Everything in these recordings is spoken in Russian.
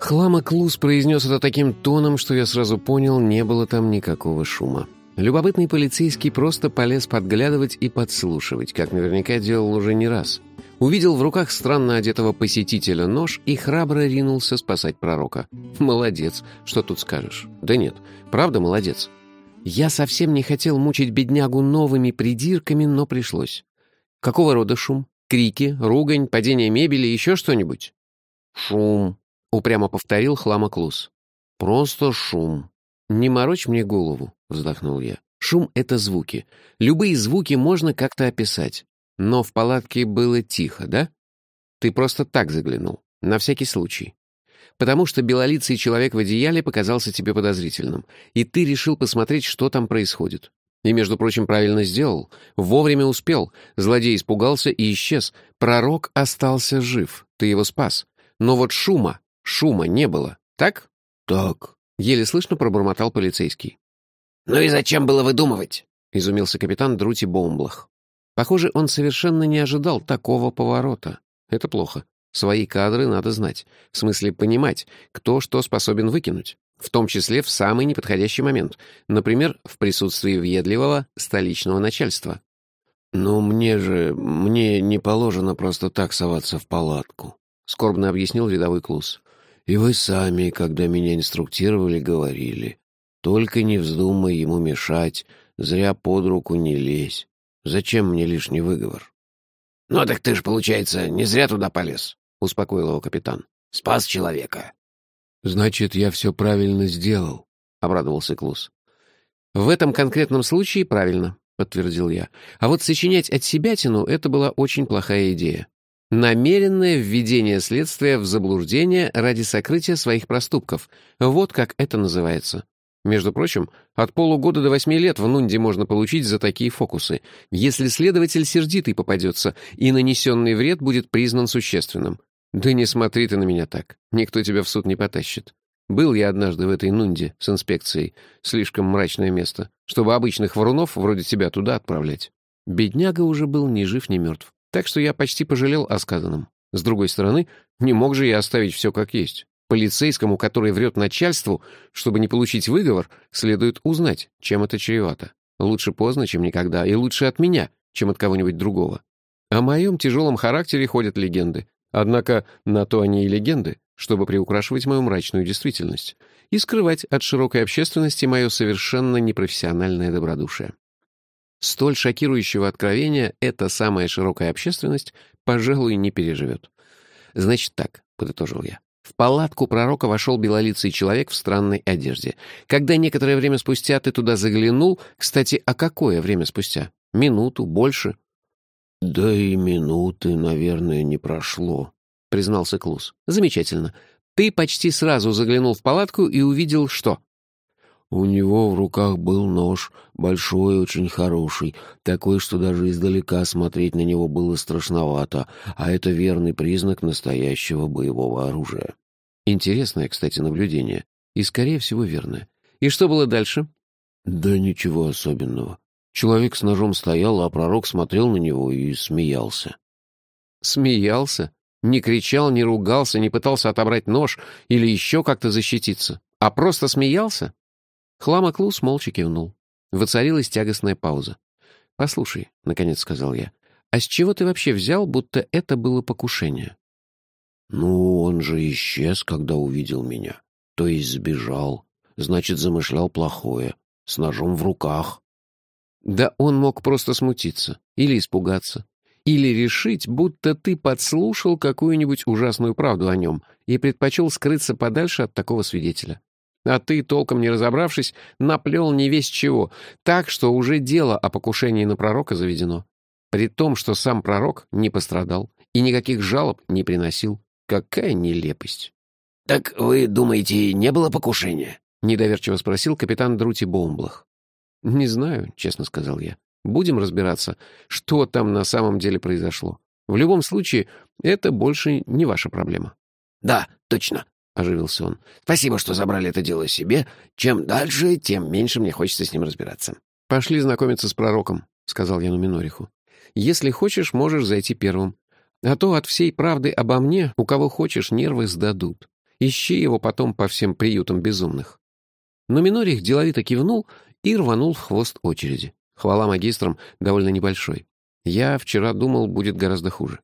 Хлама Клус произнес это таким тоном, что я сразу понял, не было там никакого шума. Любопытный полицейский просто полез подглядывать и подслушивать, как наверняка делал уже не раз. Увидел в руках странно одетого посетителя нож и храбро ринулся спасать пророка. Молодец, что тут скажешь? Да нет, правда молодец. Я совсем не хотел мучить беднягу новыми придирками, но пришлось. Какого рода шум? Крики, ругань, падение мебели, еще что-нибудь? «Шум», — упрямо повторил Хлама Клус. «Просто шум». «Не морочь мне голову», — вздохнул я. «Шум — это звуки. Любые звуки можно как-то описать. Но в палатке было тихо, да? Ты просто так заглянул, на всякий случай. Потому что белолицый человек в одеяле показался тебе подозрительным, и ты решил посмотреть, что там происходит. И, между прочим, правильно сделал. Вовремя успел. Злодей испугался и исчез. Пророк остался жив. Ты его спас. Но вот шума не было. Так?» «Так», — еле слышно пробормотал полицейский. «Ну и зачем было выдумывать?» — изумился капитан Друти Боумблах. Похоже, он совершенно не ожидал такого поворота. Это плохо. Свои кадры надо знать. В смысле, понимать, кто что способен выкинуть. В том числе в самый неподходящий момент. Например, в присутствии въедливого столичного начальства. «Но мне не положено просто так соваться в палатку», — скорбно объяснил рядовой Клус. «И вы сами, когда меня инструктировали, говорили, только не вздумай ему мешать, зря под руку не лезь. Зачем мне лишний выговор?» «Ну так ты ж, получается, не зря туда полез», — успокоил его капитан. «Спас человека». «Значит, я все правильно сделал», — обрадовался Клус. «В этом конкретном случае правильно», — подтвердил я. «А вот сочинять от себятину — это была очень плохая идея. Намеренное введение следствия в заблуждение ради сокрытия своих проступков. Вот как это называется. Между прочим, от полугода до 8 лет в Нунде можно получить за такие фокусы, если следователь сердитый попадется, и нанесенный вред будет признан существенным. Да не смотри ты на меня так, никто тебя в суд не потащит. Был я однажды в этой Нунде с инспекцией, слишком мрачное место, чтобы обычных врунов вроде тебя туда отправлять. Бедняга уже был ни жив, ни мертв, так что я почти пожалел о сказанном. С другой стороны, не мог же я оставить все как есть. Полицейскому, который врет начальству, чтобы не получить выговор, следует узнать, чем это чревато. Лучше поздно, чем никогда, и лучше от меня, чем от кого-нибудь другого. О моем тяжелом характере ходят легенды. Однако на то они и легенды, чтобы приукрашивать мою мрачную действительность и скрывать от широкой общественности мое совершенно непрофессиональное добродушие. Столь шокирующего откровения эта самая широкая общественность, пожалуй, не переживет. «Значит так», — подытожил я. В палатку пророка вошел белолицый человек в странной одежде. Когда некоторое время спустя ты туда заглянул... Кстати, а какое время спустя? Минуту? Больше? «Да и минуты, наверное, не прошло», — признался Клус. «Замечательно. Ты почти сразу заглянул в палатку и увидел что?» «У него в руках был нож, большой, очень хороший, такой, что даже издалека смотреть на него было страшновато, а это верный признак настоящего боевого оружия». Интересное, кстати, наблюдение. И, скорее всего, верное. И что было дальше? «Да ничего особенного. Человек с ножом стоял, а пророк смотрел на него и смеялся». «Смеялся? Не кричал, не ругался, не пытался отобрать нож или еще как-то защититься, а просто смеялся?» Хлама Клус молча кивнул. Воцарилась тягостная пауза. «Послушай», — наконец сказал я, — «а с чего ты вообще взял, будто это было покушение?» «Ну, он же исчез, когда увидел меня. То есть сбежал. Значит, замышлял плохое. С ножом в руках». «Да он мог просто смутиться. Или испугаться. Или решить, будто ты подслушал какую-нибудь ужасную правду о нем и предпочел скрыться подальше от такого свидетеля. А ты, толком не разобравшись, наплел не весть чего, так что уже дело о покушении на пророка заведено. При том, что сам пророк не пострадал и никаких жалоб не приносил. Какая нелепость!» «Так вы думаете, не было покушения?» — недоверчиво спросил капитан Друти Боумблах. «Не знаю», — честно сказал я. «Будем разбираться, что там на самом деле произошло. В любом случае, это больше не ваша проблема». «Да, точно», — оживился он. «Спасибо, что забрали это дело себе. Чем дальше, тем меньше мне хочется с ним разбираться». «Пошли знакомиться с пророком», — сказал я Нуминориху. «Если хочешь, можешь зайти первым. А то от всей правды обо мне, у кого хочешь, нервы сдадут. Ищи его потом по всем приютам безумных. Но Минорих деловито кивнул и рванул в хвост очереди. Хвала магистрам, довольно небольшой. Я вчера думал, будет гораздо хуже.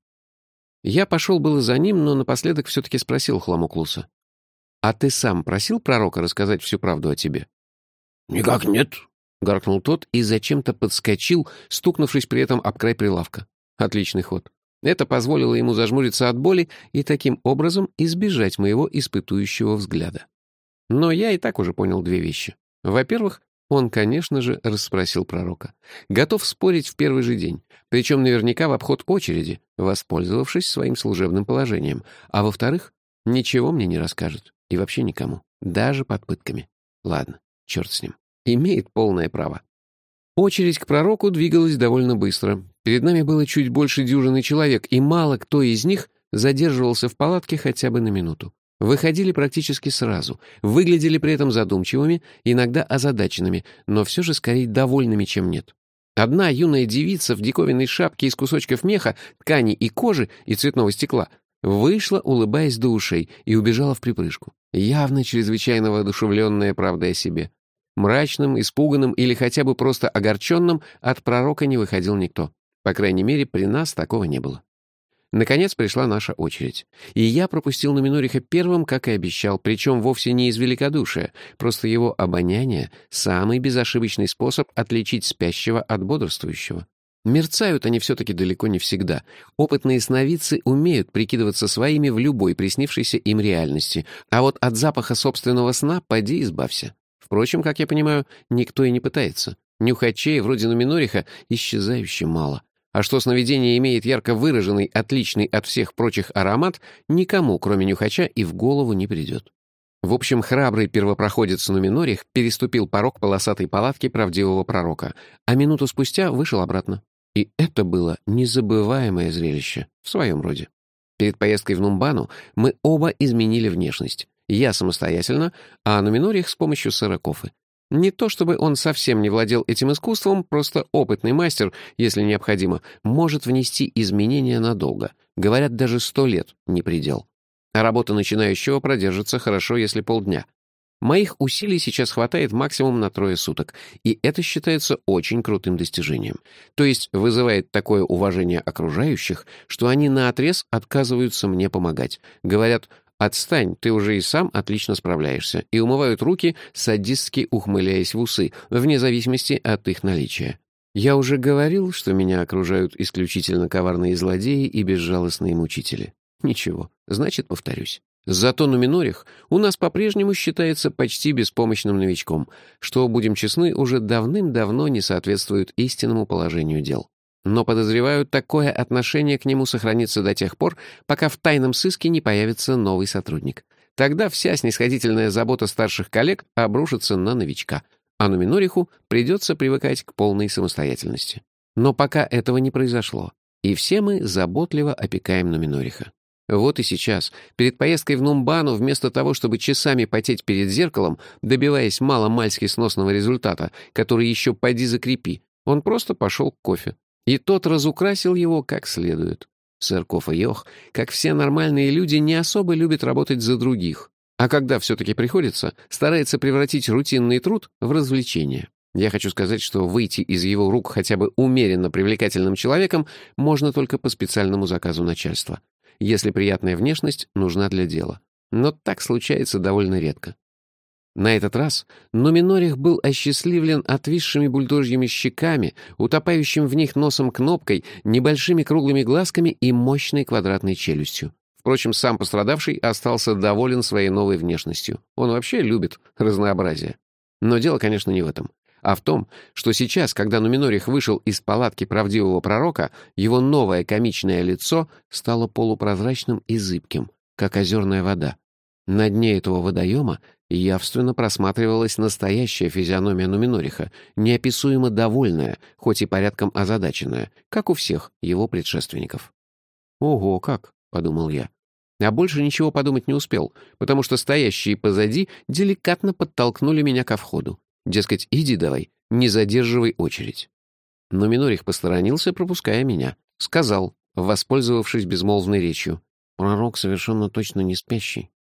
Я пошел было за ним, но напоследок все-таки спросил Хламуклуса. «А ты сам просил пророка рассказать всю правду о тебе?» «Никак нет», — гаркнул тот и зачем-то подскочил, стукнувшись при этом об край прилавка. Отличный ход. Это позволило ему зажмуриться от боли и таким образом избежать моего испытующего взгляда. Но я и так уже понял две вещи. Во-первых, он, конечно же, расспросил пророка. Готов спорить в первый же день, причем наверняка в обход очереди, воспользовавшись своим служебным положением. А во-вторых, ничего мне не расскажет. И вообще никому. Даже под пытками. Ладно, черт с ним. Имеет полное право. Очередь к пророку двигалась довольно быстро. Перед нами было чуть больше дюжины человек, и мало кто из них задерживался в палатке хотя бы на минуту. Выходили практически сразу, выглядели при этом задумчивыми, иногда озадаченными, но все же скорее довольными, чем нет. Одна юная девица в диковинной шапке из кусочков меха, ткани и кожи и цветного стекла вышла, улыбаясь до ушей, и убежала вприпрыжку, явно чрезвычайно воодушевленная правдой о себе. Мрачным, испуганным или хотя бы просто огорченным от пророка не выходил никто. По крайней мере, при нас такого не было. Наконец пришла наша очередь. И я пропустил Нуминориха первым, как и обещал, причем вовсе не из великодушия, просто его обоняние — самый безошибочный способ отличить спящего от бодрствующего. Мерцают они все-таки далеко не всегда. Опытные сновидцы умеют прикидываться своими в любой приснившейся им реальности, а вот от запаха собственного сна поди избавься. Впрочем, как я понимаю, никто и не пытается. Нюхачей вроде Нуминориха исчезающе мало. А что сновидение имеет ярко выраженный, отличный от всех прочих аромат, никому, кроме нюхача, и в голову не придет. В общем, храбрый первопроходец Нуминорих переступил порог полосатой палатки правдивого пророка, а минуту спустя вышел обратно. И это было незабываемое зрелище в своем роде. Перед поездкой в Нумбану мы оба изменили внешность. Я самостоятельно, а Нуминорих с помощью Саракофы. Не то чтобы он совсем не владел этим искусством, просто опытный мастер, если необходимо, может внести изменения надолго. Говорят, даже 100 лет не предел. А работа начинающего продержится хорошо, если полдня. Моих усилий сейчас хватает максимум на 3 суток, и это считается очень крутым достижением. То есть вызывает такое уважение окружающих, что они наотрез отказываются мне помогать. Говорят: «Отстань, ты уже и сам отлично справляешься», и умывают руки, садистски ухмыляясь в усы, вне зависимости от их наличия. Я уже говорил, что меня окружают исключительно коварные злодеи и безжалостные мучители. Ничего, значит, повторюсь. Зато Нуминорих у нас по-прежнему считается почти беспомощным новичком, что, будем честны, уже давным-давно не соответствует истинному положению дел. Но, подозреваю, такое отношение к нему сохранится до тех пор, пока в тайном сыске не появится новый сотрудник. Тогда вся снисходительная забота старших коллег обрушится на новичка, а Нуминориху придется привыкать к полной самостоятельности. Но пока этого не произошло, и все мы заботливо опекаем Нуминориха. Вот и сейчас, перед поездкой в Нумбану, вместо того, чтобы часами потеть перед зеркалом, добиваясь мало-мальски сносного результата, который еще поди закрепи, он просто пошел к кофе. И тот разукрасил его как следует. Сэр Кофа-Йох, как все нормальные люди, не особо любит работать за других. А когда все-таки приходится, старается превратить рутинный труд в развлечение. Я хочу сказать, что выйти из его рук хотя бы умеренно привлекательным человеком можно только по специальному заказу начальства, если приятная внешность нужна для дела. Но так случается довольно редко. На этот раз Нуминорих был осчастливлен отвисшими бульдожьими щеками, утопающим в них носом кнопкой, небольшими круглыми глазками и мощной квадратной челюстью. Впрочем, сам пострадавший остался доволен своей новой внешностью. Он вообще любит разнообразие. Но дело, конечно, не в этом, а в том, что сейчас, когда Нуминорих вышел из палатки правдивого пророка, его новое комичное лицо стало полупрозрачным и зыбким, как озерная вода. На дне этого водоема явственно просматривалась настоящая физиономия Нуминориха, неописуемо довольная, хоть и порядком озадаченная, как у всех его предшественников. «Ого, как!» — подумал я. А больше ничего подумать не успел, потому что стоящие позади деликатно подтолкнули меня ко входу. Дескать, иди давай, не задерживай очередь. Нуминорих посторонился, пропуская меня. Сказал, воспользовавшись безмолвной речью: «Пророк совершенно точно не спящий».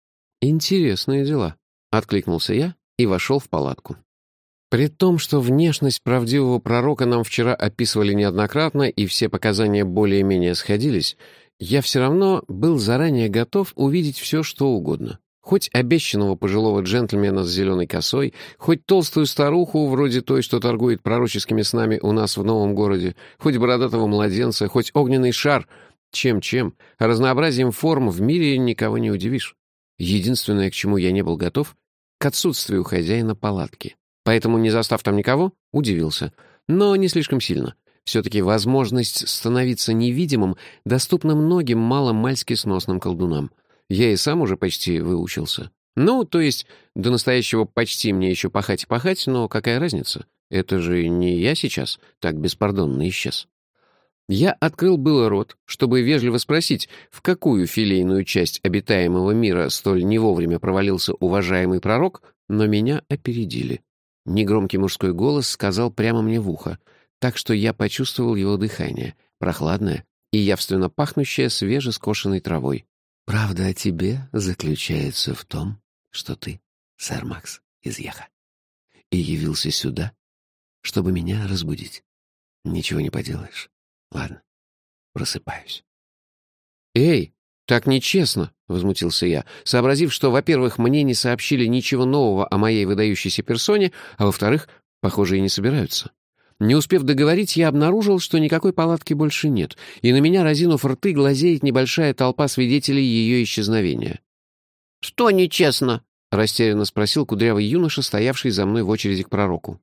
«Интересные дела», — откликнулся я и вошел в палатку. При том, что внешность правдивого пророка нам вчера описывали неоднократно и все показания более-менее сходились, я все равно был заранее готов увидеть все, что угодно. Хоть обещанного пожилого джентльмена с зеленой косой, хоть толстую старуху, вроде той, что торгует пророческими снами у нас в новом городе, хоть бородатого младенца, хоть огненный шар. Чем-чем, а разнообразием форм в мире никого не удивишь. Единственное, к чему я не был готов, к отсутствию хозяина палатки. Поэтому, не застав там никого, удивился. Но не слишком сильно. Все-таки возможность становиться невидимым доступна многим маломальски сносным колдунам. Я и сам уже почти выучился. Ну, то есть, до настоящего почти мне еще пахать и пахать, но какая разница? Это же не я сейчас так беспардонно исчез. Я открыл было рот, чтобы вежливо спросить, в какую филейную часть обитаемого мира столь не вовремя провалился уважаемый пророк, но меня опередили. Негромкий мужской голос сказал прямо мне в ухо, так что я почувствовал его дыхание, прохладное и явственно пахнущее свежескошенной травой. «Правда о тебе заключается в том, что ты, сэр Макс из Яха, и явился сюда, чтобы меня разбудить. Ничего не поделаешь. Ладно, просыпаюсь». «Эй, так нечестно!» — возмутился я, сообразив, что, во-первых, мне не сообщили ничего нового о моей выдающейся персоне, а во-вторых, похоже, и не собираются. Не успев договорить, я обнаружил, что никакой палатки больше нет, и на меня, разинув рты, глазеет небольшая толпа свидетелей ее исчезновения. «Что нечестно?» — растерянно спросил кудрявый юноша, стоявший за мной в очереди к пророку.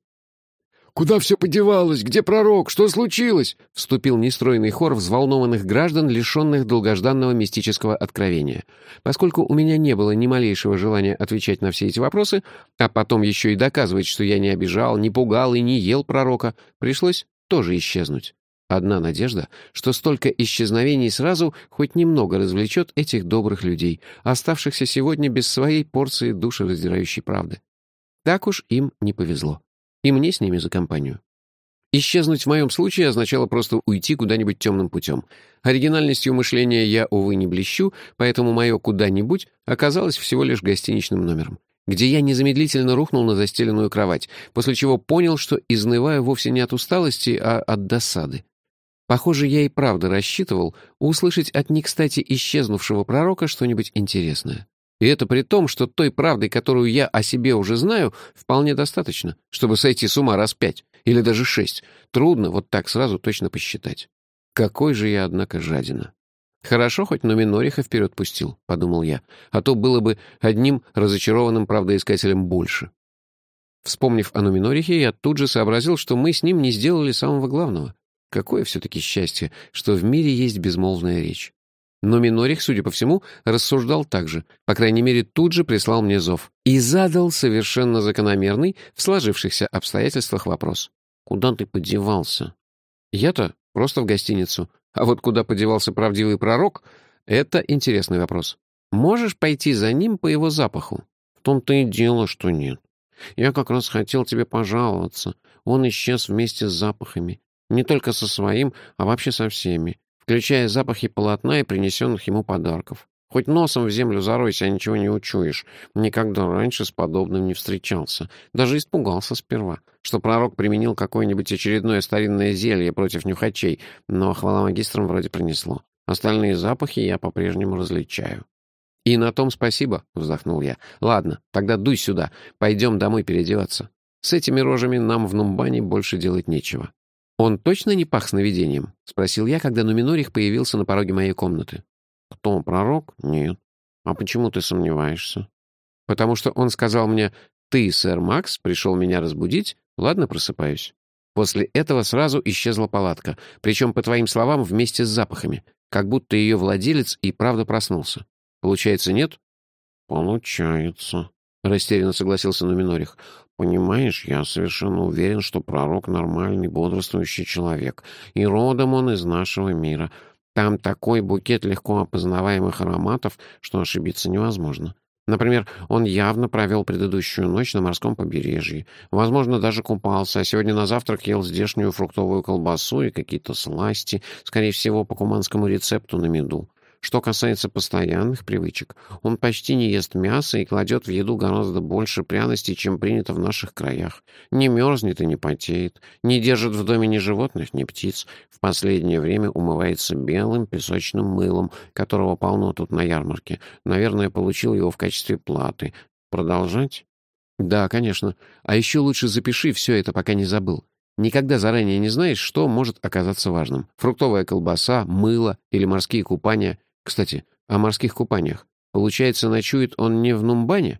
«Куда все подевалось? Где пророк? Что случилось?» — вступил нестройный хор взволнованных граждан, лишенных долгожданного мистического откровения. Поскольку у меня не было ни малейшего желания отвечать на все эти вопросы, а потом еще и доказывать, что я не обижал, не пугал и не ел пророка, пришлось тоже исчезнуть. Одна надежда, что столько исчезновений сразу хоть немного развлечет этих добрых людей, оставшихся сегодня без своей порции душераздирающей правды. Так уж им не повезло. И мне с ними за компанию. Исчезнуть в моем случае означало просто уйти куда-нибудь темным путем. Оригинальностью мышления я, увы, не блещу, поэтому мое «куда-нибудь» оказалось всего лишь гостиничным номером, где я незамедлительно рухнул на застеленную кровать, после чего понял, что изнываю вовсе не от усталости, а от досады. Похоже, я и правда рассчитывал услышать от не кстати исчезнувшего пророка что-нибудь интересное. И это при том, что той правды, которую я о себе уже знаю, вполне достаточно, чтобы сойти с ума раз 5 или даже 6. Трудно вот так сразу точно посчитать. Какой же я, однако, жадина. Хорошо, хоть Нуминориха вперед пустил, подумал я, а то было бы одним разочарованным правдоискателем больше. Вспомнив о Нуминорихе, я тут же сообразил, что мы с ним не сделали самого главного. Какое все-таки счастье, что в мире есть безмолвная речь. Но Минорих, судя по всему, рассуждал так же, по крайней мере, тут же прислал мне зов и задал совершенно закономерный в сложившихся обстоятельствах вопрос. «Куда ты подевался?» Я-то просто в гостиницу, а вот куда подевался правдивый пророк — это интересный вопрос. Можешь пойти за ним по его запаху? В том-то и дело, что нет. Я как раз хотел тебе пожаловаться. Он исчез вместе с запахами. Не только со своим, а вообще со всеми, включая запахи полотна и принесенных ему подарков. Хоть носом в землю заройся, а ничего не учуешь. Никогда раньше с подобным не встречался. Даже испугался сперва, что пророк применил какое-нибудь очередное старинное зелье против нюхачей, но хвала магистрам вроде принесло. Остальные запахи я по-прежнему различаю. «И на том спасибо», — вздохнул я. «Ладно, тогда дуй сюда, пойдем домой переодеваться. С этими рожами нам в Нумбане больше делать нечего». «Он точно не пах сновидением?» — спросил я, когда Нуминорих появился на пороге моей комнаты. «Кто, пророк? Нет. А почему ты сомневаешься?» «Потому что он сказал мне: ты, сэр Макс, пришел меня разбудить, ладно, просыпаюсь». После этого сразу исчезла палатка, причем, по твоим словам, вместе с запахами, как будто ее владелец и правда проснулся. Получается, нет? «Получается», — растерянно согласился Нуминорих. «Понимаешь, я совершенно уверен, что пророк — нормальный, бодрствующий человек, и родом он из нашего мира. Там такой букет легко опознаваемых ароматов, что ошибиться невозможно. Например, он явно провел предыдущую ночь на морском побережье, возможно, даже купался, а сегодня на завтрак ел здешнюю фруктовую колбасу и какие-то сласти, скорее всего, по куманскому рецепту на меду. Что касается постоянных привычек, он почти не ест мясо и кладет в еду гораздо больше пряностей, чем принято в наших краях. Не мерзнет и не потеет, не держит в доме ни животных, ни птиц. В последнее время умывается белым песочным мылом, которого полно тут на ярмарке. Наверное, получил его в качестве платы. Продолжать? Да, конечно. А еще лучше запиши все это, пока не забыл. Никогда заранее не знаешь, что может оказаться важным. Фруктовая колбаса, мыло или морские купания. Кстати, о морских купаниях. Получается, ночует он не в Нумбане?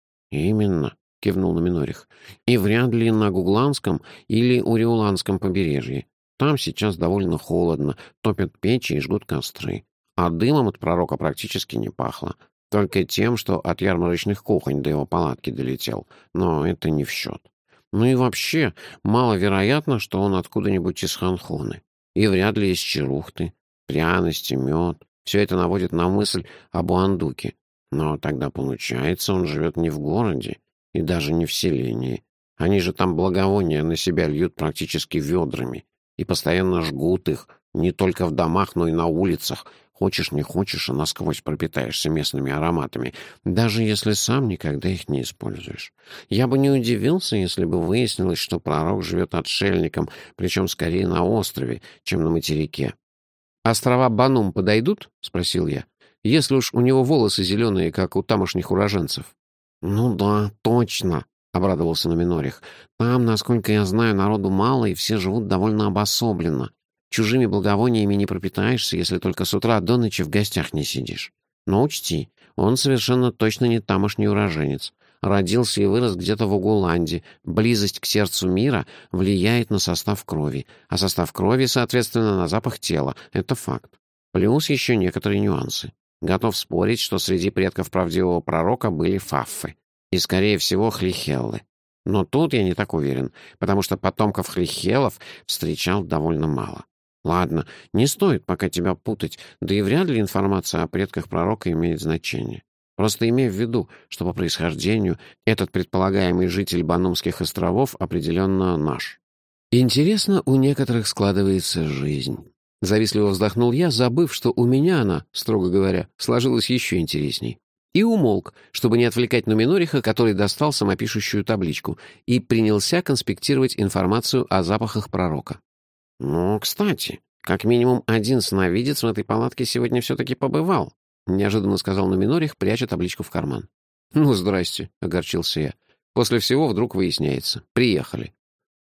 Именно, кивнул Номинорих. И вряд ли на Гугланском или Уриуланском побережье. Там сейчас довольно холодно, топят печи и жгут костры. А дымом от пророка практически не пахло. Только тем, что от ярмарочных кухонь до его палатки долетел. Но это не в счет. Ну и вообще, маловероятно, что он откуда-нибудь из Ханхоны. И вряд ли из Черухты. Пряности, мед. Все это наводит на мысль об Уандуке. Но тогда, получается, он живет не в городе и даже не в селении. Они же там благовония на себя льют практически ведрами и постоянно жгут их, не только в домах, но и на улицах. Хочешь, не хочешь, а насквозь пропитаешься местными ароматами, даже если сам никогда их не используешь. Я бы не удивился, если бы выяснилось, что пророк живет отшельником, причем скорее на острове, чем на материке. «Острова Банум подойдут?» — спросил я. «Если уж у него волосы зеленые, как у тамошних уроженцев». «Ну да, точно», — обрадовался Номинорих. «Там, насколько я знаю, народу мало, и все живут довольно обособленно. Чужими благовониями не пропитаешься, если только с утра до ночи в гостях не сидишь. Но учти, он совершенно точно не тамошний уроженец. Родился и вырос где-то в Угуланде. Близость к сердцу мира влияет на состав крови, а состав крови, соответственно, на запах тела. Это факт. Плюс еще некоторые нюансы. Готов спорить, что среди предков правдивого пророка были фаффы. И, скорее всего, хлихеллы. Но тут я не так уверен, потому что потомков хлихеллов встречал довольно мало. Ладно, не стоит пока тебя путать, да и вряд ли информация о предках пророка имеет значение. Просто имей в виду, что по происхождению этот предполагаемый житель Банумских островов определенно наш. Интересно, у некоторых складывается жизнь. Завистливо вздохнул я, забыв, что у меня она, строго говоря, сложилась еще интересней. И умолк, чтобы не отвлекать Нуминориха, который достал самопишущую табличку, и принялся конспектировать информацию о запахах пророка. «Ну, кстати, как минимум один сновидец в этой палатке сегодня все-таки побывал», — неожиданно сказал Нуминорих, пряча табличку в карман. «Ну, здрасте», — огорчился я. «После всего вдруг выясняется. Приехали».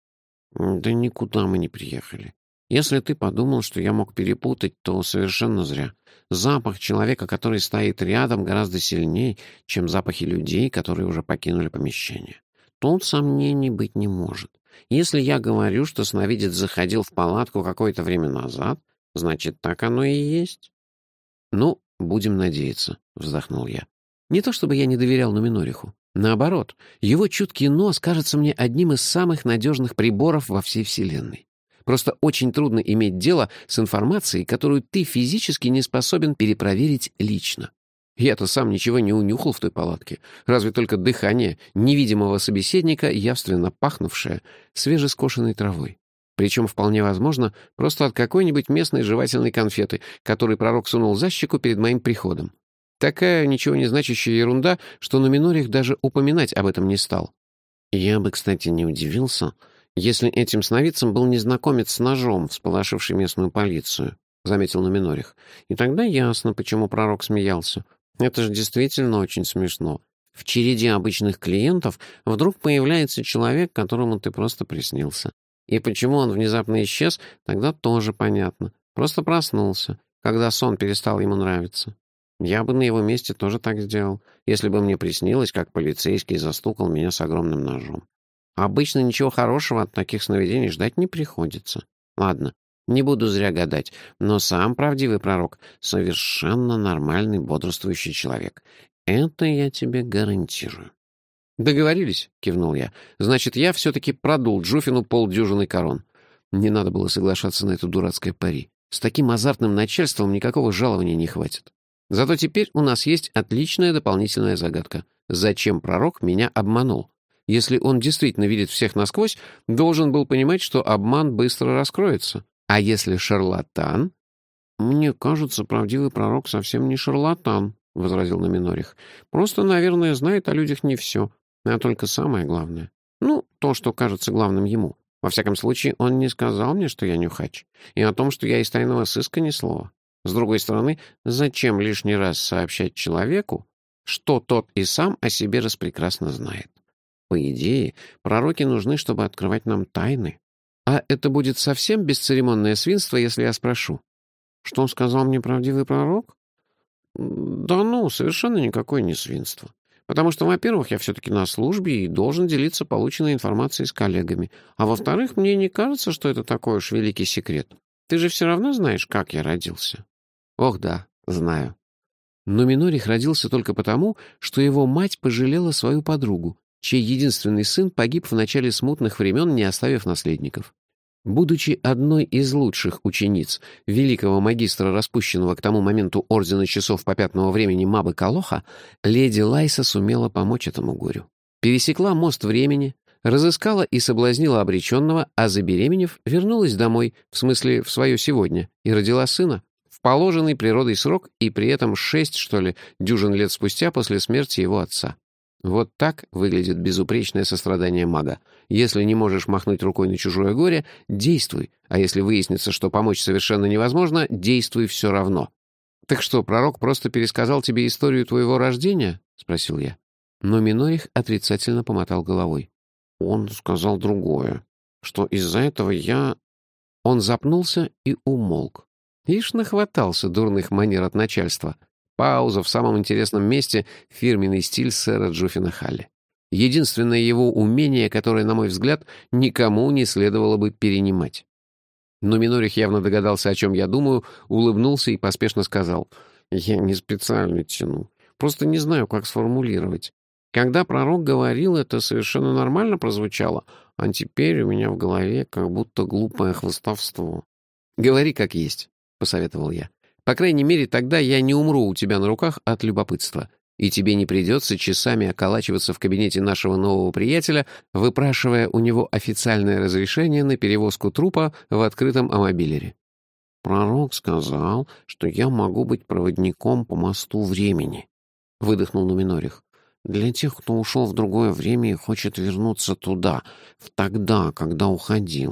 «Да никуда мы не приехали. Если ты подумал, что я мог перепутать, то совершенно зря. Запах человека, который стоит рядом, гораздо сильнее, чем запахи людей, которые уже покинули помещение. Тут сомнений быть не может. Если я говорю, что сновидец заходил в палатку какое-то время назад, значит, так оно и есть». «Ну, будем надеяться», — вздохнул я. Не то чтобы я не доверял Нуминориху. Наоборот, его чуткий нос кажется мне одним из самых надежных приборов во всей Вселенной. Просто очень трудно иметь дело с информацией, которую ты физически не способен перепроверить лично. Я-то сам ничего не унюхал в той палатке, разве только дыхание невидимого собеседника, явственно пахнувшее свежескошенной травой. Причем, вполне возможно, просто от какой-нибудь местной жевательной конфеты, которую пророк сунул за щеку перед моим приходом. Такая ничего не значащая ерунда, что Нуминорих даже упоминать об этом не стал. Я бы, кстати, не удивился, если этим сновидцем был незнакомец с ножом, всполошивший местную полицию, — заметил Нуминорих. И тогда ясно, почему пророк смеялся. Это же действительно очень смешно. В череде обычных клиентов вдруг появляется человек, которому ты просто приснился. И почему он внезапно исчез, тогда тоже понятно. Просто проснулся, когда сон перестал ему нравиться. Я бы на его месте тоже так сделал, если бы мне приснилось, как полицейский застукал меня с огромным ножом. Обычно ничего хорошего от таких сновидений ждать не приходится. Ладно, не буду зря гадать, но сам правдивый пророк — совершенно нормальный бодрствующий человек. Это я тебе гарантирую. «Договорились», — кивнул я. «Значит, я все-таки продул Джуфину полдюжины корон». Не надо было соглашаться на это дурацкое пари. С таким азартным начальством никакого жалования не хватит. Зато теперь у нас есть отличная дополнительная загадка. Зачем пророк меня обманул? Если он действительно видит всех насквозь, должен был понимать, что обман быстро раскроется. А если шарлатан? «Мне кажется, правдивый пророк совсем не шарлатан», — возразил Номинорих. «Просто, наверное, знает о людях не все, а только самое главное. Ну, то, что кажется главным ему. Во всяком случае, он не сказал мне, что я нюхач, и о том, что я из тайного сыска ни слова. С другой стороны, зачем лишний раз сообщать человеку, что тот и сам о себе распрекрасно знает? По идее, пророки нужны, чтобы открывать нам тайны. А это будет совсем бесцеремонное свинство, если я спрошу. Что сказал мне правдивый пророк? Да ну, совершенно никакое не свинство. Потому что, во-первых, я все-таки на службе и должен делиться полученной информацией с коллегами. А во-вторых, мне не кажется, что это такой уж великий секрет. Ты же все равно знаешь, как я родился. Ох да, знаю. Но Минорих родился только потому, что его мать пожалела свою подругу, чей единственный сын погиб в начале смутных времен, не оставив наследников. Будучи одной из лучших учениц великого магистра, распущенного к тому моменту Ордена Часов Попятного Времени Мабы Колоха, леди Лайса сумела помочь этому горю. Пересекла мост времени, разыскала и соблазнила обреченного, а забеременев, вернулась домой, в смысле, в свое сегодня, и родила сына, в положенный природой срок и при этом 6, что ли, дюжин лет спустя после смерти его отца. Вот так выглядит безупречное сострадание мага. Если не можешь махнуть рукой на чужое горе, действуй, а если выяснится, что помочь совершенно невозможно, действуй все равно. «Так что, пророк просто пересказал тебе историю твоего рождения?» — спросил я. Но Минорих отрицательно помотал головой. «Он сказал другое, что из-за этого я...» Он запнулся и умолк. Ишь, нахватался дурных манер от начальства. Пауза в самом интересном месте — фирменный стиль сэра Джуффина Халли. Единственное его умение, которое, на мой взгляд, никому не следовало бы перенимать. Но Минорих явно догадался, о чем я думаю, улыбнулся и поспешно сказал: «Я не специально тяну. Просто не знаю, как сформулировать. Когда пророк говорил, это совершенно нормально прозвучало, а теперь у меня в голове как будто глупое хвастовство». «Говори как есть», — посоветовал я. «По крайней мере, тогда я не умру у тебя на руках от любопытства, и тебе не придется часами околачиваться в кабинете нашего нового приятеля, выпрашивая у него официальное разрешение на перевозку трупа в открытом амобилере». «Пророк сказал, что я могу быть проводником по мосту времени», — выдохнул Нуминорих. «Для тех, кто ушел в другое время и хочет вернуться туда, в тогда, когда уходил.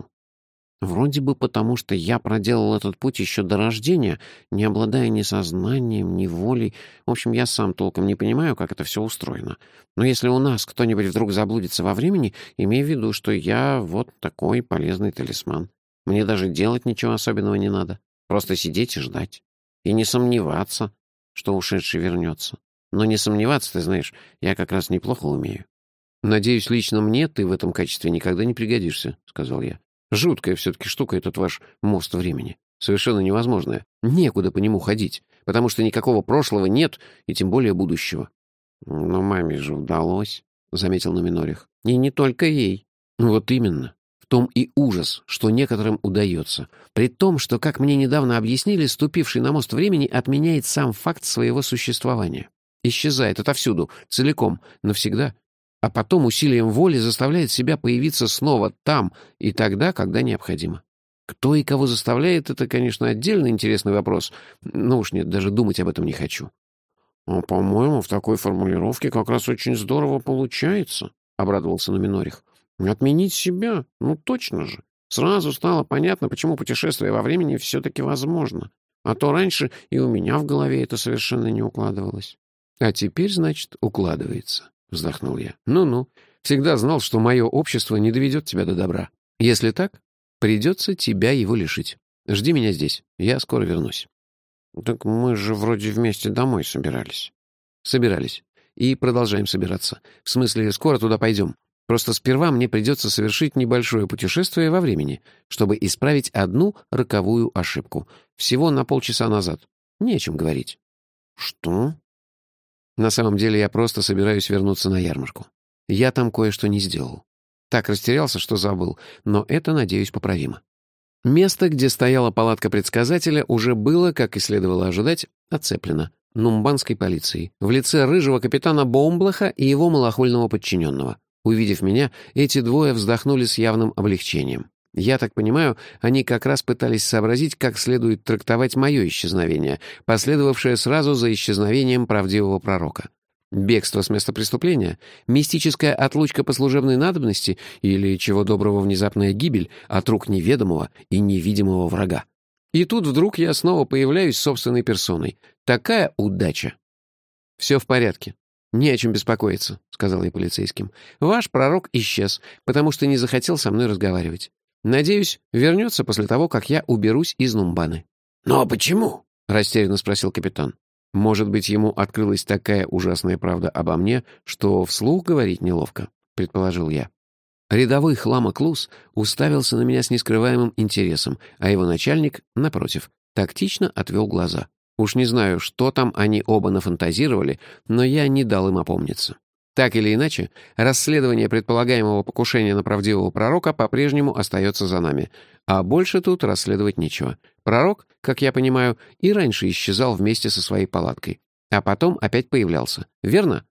Вроде бы потому, что я проделал этот путь еще до рождения, не обладая ни сознанием, ни волей. В общем, я сам толком не понимаю, как это все устроено. Но если у нас кто-нибудь вдруг заблудится во времени, имей в виду, что я вот такой полезный талисман. Мне даже делать ничего особенного не надо. Просто сидеть и ждать. И не сомневаться, что ушедший вернется. Но не сомневаться, ты знаешь, я как раз неплохо умею». «Надеюсь, лично мне ты в этом качестве никогда не пригодишься», — сказал я. «Жуткая все-таки штука этот ваш мост времени. Совершенно невозможная. Некуда по нему ходить, потому что никакого прошлого нет, и тем более будущего». «Но маме же удалось», — заметил Нуминорих. «И не только ей». «Вот именно. В том и ужас, что некоторым удается. При том, что, как мне недавно объяснили, ступивший на мост времени отменяет сам факт своего существования. Исчезает отовсюду, целиком, навсегда. А потом усилием воли заставляет себя появиться снова там и тогда, когда необходимо. Кто и кого заставляет, это, конечно, отдельно интересный вопрос, но уж нет, даже думать об этом не хочу». «А, по-моему, в такой формулировке как раз очень здорово получается», — обрадовался Нуминорих. «Отменить себя? Ну, точно же. Сразу стало понятно, почему путешествие во времени все-таки возможно. А то раньше и у меня в голове это совершенно не укладывалось». «А теперь, значит, укладывается», — вздохнул я. «Ну-ну, всегда знал, что мое общество не доведет тебя до добра. Если так, придется тебя его лишить. Жди меня здесь, я скоро вернусь». «Так мы же вроде вместе домой собирались». «Собирались. И продолжаем собираться. В смысле, скоро туда пойдем. Просто сперва мне придется совершить небольшое путешествие во времени, чтобы исправить одну роковую ошибку. Всего на полчаса назад. Не о чем говорить». «Что?» «На самом деле я просто собираюсь вернуться на ярмарку. Я там кое-что не сделал. Так растерялся, что забыл, но это, надеюсь, поправимо». Место, где стояла палатка предсказателя, уже было, как и следовало ожидать, оцеплено нумбанской полицией в лице рыжего капитана Боумблаха и его малохольного подчиненного. Увидев меня, эти двое вздохнули с явным облегчением. Я так понимаю, они как раз пытались сообразить, как следует трактовать мое исчезновение, последовавшее сразу за исчезновением правдивого пророка. Бегство с места преступления, мистическая отлучка по служебной надобности или, чего доброго, внезапная гибель от рук неведомого и невидимого врага. И тут вдруг я снова появляюсь собственной персоной. Такая удача! «Все в порядке. Не о чем беспокоиться», — сказал я полицейским. «Ваш пророк исчез, потому что не захотел со мной разговаривать. Надеюсь, вернется после того, как я уберусь из Нумбаны». «Но почему?» — растерянно спросил капитан. «Может быть, ему открылась такая ужасная правда обо мне, что вслух говорить неловко», — предположил я. Рядовой Хлама-Клус уставился на меня с нескрываемым интересом, а его начальник, напротив, тактично отвел глаза. Уж не знаю, что там они оба нафантазировали, но я не дал им опомниться. Так или иначе, расследование предполагаемого покушения на правдивого пророка по-прежнему остается за нами, а больше тут расследовать нечего. Пророк, как я понимаю, и раньше исчезал вместе со своей палаткой, а потом опять появлялся. Верно?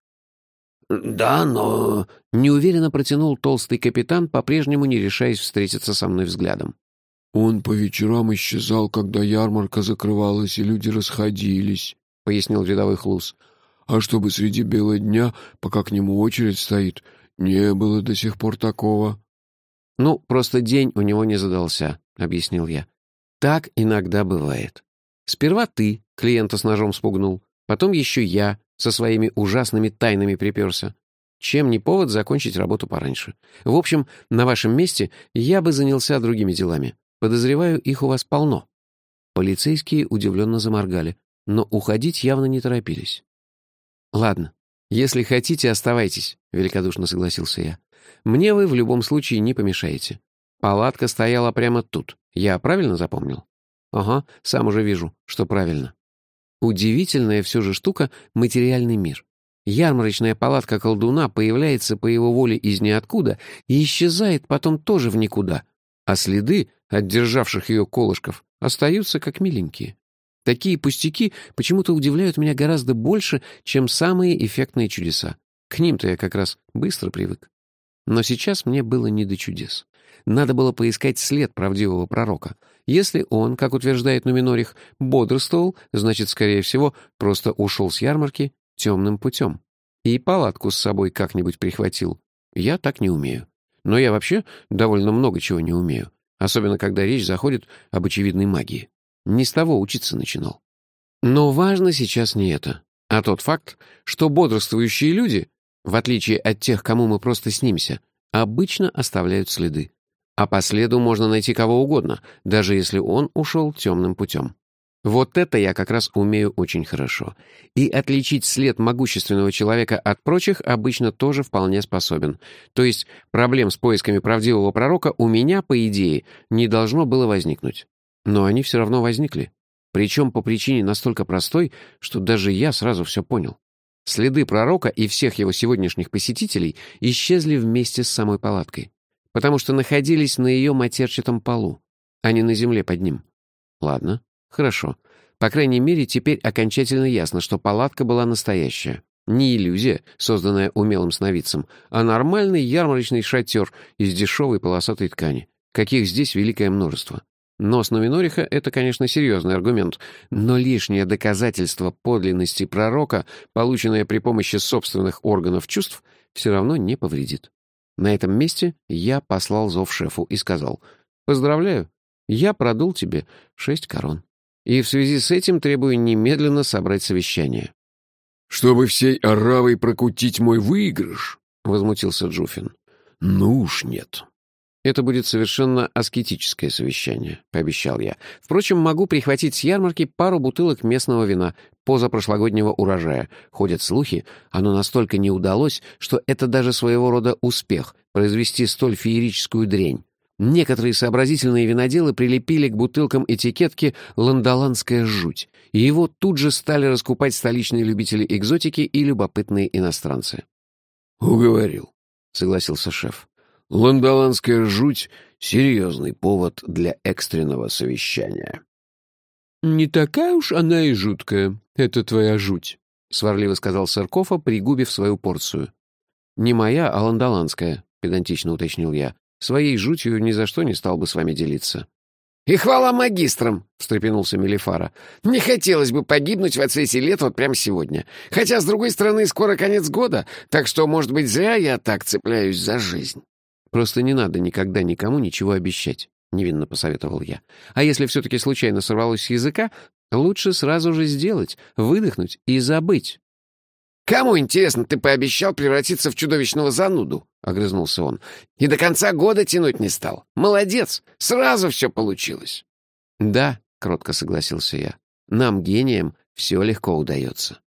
«Да, но...» — неуверенно протянул толстый капитан, по-прежнему не решаясь встретиться со мной взглядом. «Он по вечерам исчезал, когда ярмарка закрывалась и люди расходились», — пояснил рядовой Хлус. «А чтобы среди бела дня, пока к нему очередь стоит, не было до сих пор такого». «Ну, просто день у него не задался», — объяснил я. «Так иногда бывает. Сперва ты клиента с ножом спугнул, потом еще я со своими ужасными тайнами приперся. Чем не повод закончить работу пораньше? В общем, на вашем месте я бы занялся другими делами. Подозреваю, их у вас полно». Полицейские удивленно заморгали, но уходить явно не торопились. «Ладно, если хотите, оставайтесь», — великодушно согласился я. «Мне вы в любом случае не помешаете. Палатка стояла прямо тут. Я правильно запомнил?» «Ага, сам уже вижу, что правильно». Удивительная все же штука — материальный мир. Ярмарочная палатка колдуна появляется по его воле из ниоткуда и исчезает потом тоже в никуда, а следы от державших ее колышков остаются как миленькие. Такие пустяки почему-то удивляют меня гораздо больше, чем самые эффектные чудеса. К ним-то я как раз быстро привык. Но сейчас мне было не до чудес. Надо было поискать след правдивого пророка. Если он, как утверждает Нуминорих, бодрствовал, значит, скорее всего, просто ушел с ярмарки темным путем. И палатку с собой как-нибудь прихватил. Я так не умею. Но я вообще довольно много чего не умею. Особенно, когда речь заходит об очевидной магии. Не с того учиться начинал. Но важно сейчас не это, а тот факт, что бодрствующие люди, в отличие от тех, кому мы просто снимся, обычно оставляют следы. А по следу можно найти кого угодно, даже если он ушел темным путем. Вот это я как раз умею очень хорошо. И отличить след могущественного человека от прочих обычно тоже вполне способен. То есть проблем с поисками правдивого пророка у меня, по идее, не должно было возникнуть. Но они все равно возникли. Причем по причине настолько простой, что даже я сразу все понял. Следы пророка и всех его сегодняшних посетителей исчезли вместе с самой палаткой, потому что находились на ее матерчатом полу, а не на земле под ним. Ладно, хорошо. По крайней мере, теперь окончательно ясно, что палатка была настоящая. Не иллюзия, созданная умелым сновидцем, а нормальный ярмарочный шатер из дешевой полосатой ткани, каких здесь великое множество. Нос Нуминориха — это, конечно, серьезный аргумент, но лишнее доказательство подлинности пророка, полученное при помощи собственных органов чувств, все равно не повредит. На этом месте я послал зов шефу и сказал: «Поздравляю, я продул тебе 6 корон. И в связи с этим требую немедленно собрать совещание». «Чтобы всей оравой прокутить мой выигрыш?» — возмутился Джуфин. «Ну уж нет». «Это будет совершенно аскетическое совещание», — пообещал я. «Впрочем, могу прихватить с ярмарки пару бутылок местного вина позапрошлогоднего урожая. Ходят слухи, оно настолько не удалось, что это даже своего рода успех — произвести столь феерическую дрянь. Некоторые сообразительные виноделы прилепили к бутылкам этикетки «Ландоландская жуть», и его тут же стали раскупать столичные любители экзотики и любопытные иностранцы. «Уговорил», — согласился шеф. «Ландоландская жуть — серьезный повод для экстренного совещания». «Не такая уж она и жуткая, это твоя жуть», — сварливо сказал Сыркофа, пригубив свою порцию. «Не моя, а ландоландская», — педантично уточнил я. Своей жутью ни за что не стал бы с вами делиться». «И хвала магистрам!» — встрепенулся Мелифара. «Не хотелось бы погибнуть в отсвете лет вот прямо сегодня. Хотя, с другой стороны, скоро конец года, так что, может быть, зря я так цепляюсь за жизнь». «Просто не надо никогда никому ничего обещать», — невинно посоветовал я. «А если все-таки случайно сорвалось с языка, лучше сразу же сделать, выдохнуть и забыть». «Кому, интересно, ты пообещал превратиться в чудовищного зануду?» — огрызнулся он. «И до конца года тянуть не стал. Молодец! Сразу все получилось!» «Да», — кротко согласился я, — «нам, гениям, все легко удается».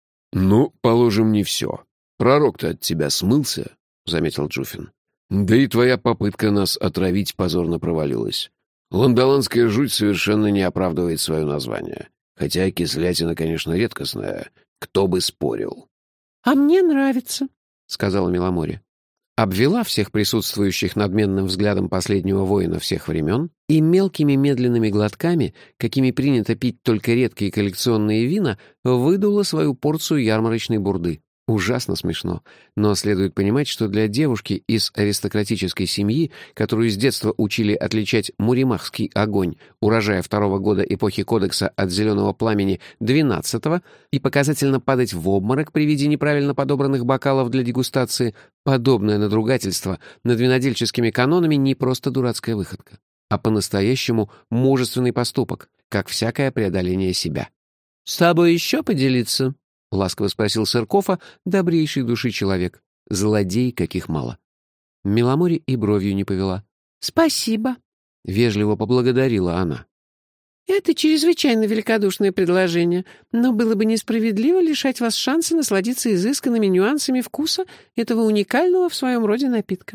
«Ну, положим, не все. Пророк-то от тебя смылся», — заметил Джуфин. «Да и твоя попытка нас отравить позорно провалилась. Ландоланская жуть совершенно не оправдывает свое название. Хотя кислятина, конечно, редкостная. Кто бы спорил». «А мне нравится», — сказала Миломоре. Обвела всех присутствующих надменным взглядом последнего воина всех времен и мелкими медленными глотками, какими принято пить только редкие коллекционные вина, выдула свою порцию ярмарочной бурды. Ужасно смешно, но следует понимать, что для девушки из аристократической семьи, которую с детства учили отличать муримахский огонь урожая второго года эпохи Кодекса от зеленого пламени 12-го и показательно падать в обморок при виде неправильно подобранных бокалов для дегустации, подобное надругательство над винодельческими канонами не просто дурацкая выходка, а по-настоящему мужественный поступок, как всякое преодоление себя. «С тобой еще поделиться?» — ласково спросил Сыркофа, добрейшей души человек. Злодей, каких мало. Миломоре и бровью не повела. «Спасибо», — вежливо поблагодарила она. «Это чрезвычайно великодушное предложение, но было бы несправедливо лишать вас шанса насладиться изысканными нюансами вкуса этого уникального в своем роде напитка».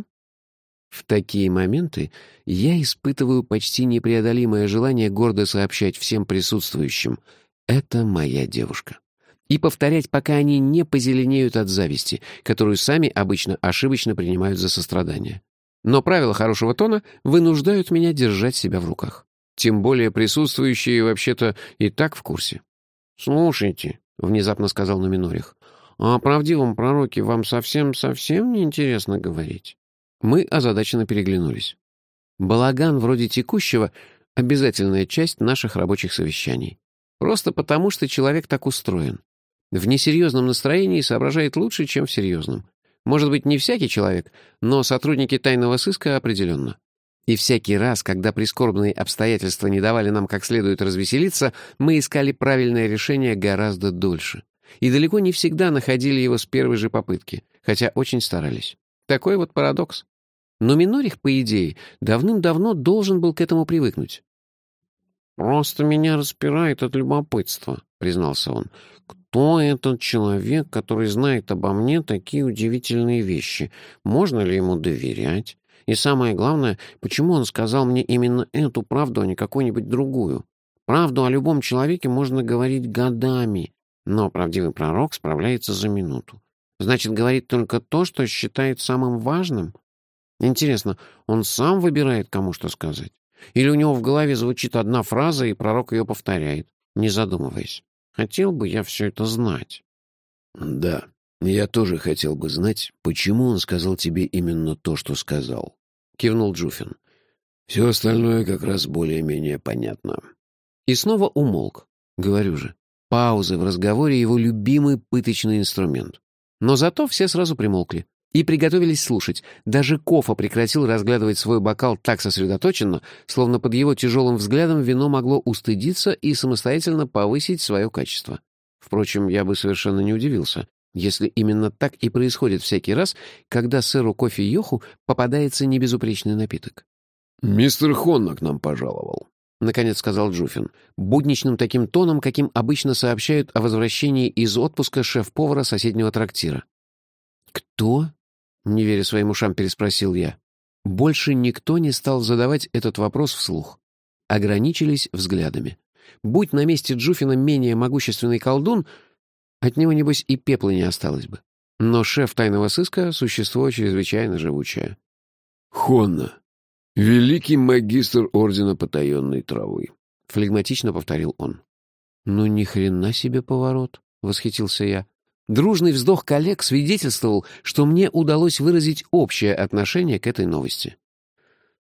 В такие моменты я испытываю почти непреодолимое желание гордо сообщать всем присутствующим: «Это моя девушка». И повторять, пока они не позеленеют от зависти, которую сами обычно ошибочно принимают за сострадание. Но правила хорошего тона вынуждают меня держать себя в руках. Тем более присутствующие вообще-то и так в курсе. «Слушайте», — внезапно сказал Нуминорих, «а о правдивом пророке вам совсем не интересно говорить?» Мы озадаченно переглянулись. Балаган вроде текущего — обязательная часть наших рабочих совещаний. Просто потому, что человек так устроен. В несерьезном настроении соображает лучше, чем в серьезном. Может быть, не всякий человек, но сотрудники тайного сыска определенно. И всякий раз, когда прискорбные обстоятельства не давали нам как следует развеселиться, мы искали правильное решение гораздо дольше. И далеко не всегда находили его с первой же попытки, хотя очень старались. Такой вот парадокс. Но Минорих, по идее, давным-давно должен был к этому привыкнуть. «Просто меня распирает от любопытства», — признался он. «Кто этот человек, который знает обо мне такие удивительные вещи? Можно ли ему доверять? И самое главное, почему он сказал мне именно эту правду, а не какую-нибудь другую? Правду о любом человеке можно говорить годами, но правдивый пророк справляется за минуту. Значит, говорит только то, что считает самым важным? Интересно, он сам выбирает, кому что сказать? Или у него в голове звучит одна фраза, и пророк ее повторяет, не задумываясь? Хотел бы я все это знать». «Да, я тоже хотел бы знать, почему он сказал тебе именно то, что сказал», — кивнул Джуфин. «Все остальное как раз более-менее понятно». И снова умолк. Говорю же, паузы в разговоре — его любимый пыточный инструмент. Но зато все сразу примолкли и приготовились слушать. Даже Кофа прекратил разглядывать свой бокал так сосредоточенно, словно под его тяжелым взглядом вино могло устыдиться и самостоятельно повысить свое качество. Впрочем, я бы совершенно не удивился, если именно так и происходит всякий раз, когда сэру Кофе Йоху попадается небезупречный напиток. «Мистер Хонна к нам пожаловал», — наконец сказал Джуфин, будничным таким тоном, каким обычно сообщают о возвращении из отпуска шеф-повара соседнего трактира. «Кто?» — не веря своим ушам, переспросил я. Больше никто не стал задавать этот вопрос вслух. Ограничились взглядами. Будь на месте Джуфина менее могущественный колдун, от него, небось, и пепла не осталось бы. Но шеф тайного сыска — существо чрезвычайно живучее. «Хонна, великий магистр Ордена Потаенной Травы», — флегматично повторил он. «Ну, ни хрена себе поворот», — восхитился я. Дружный вздох коллег свидетельствовал, что мне удалось выразить общее отношение к этой новости.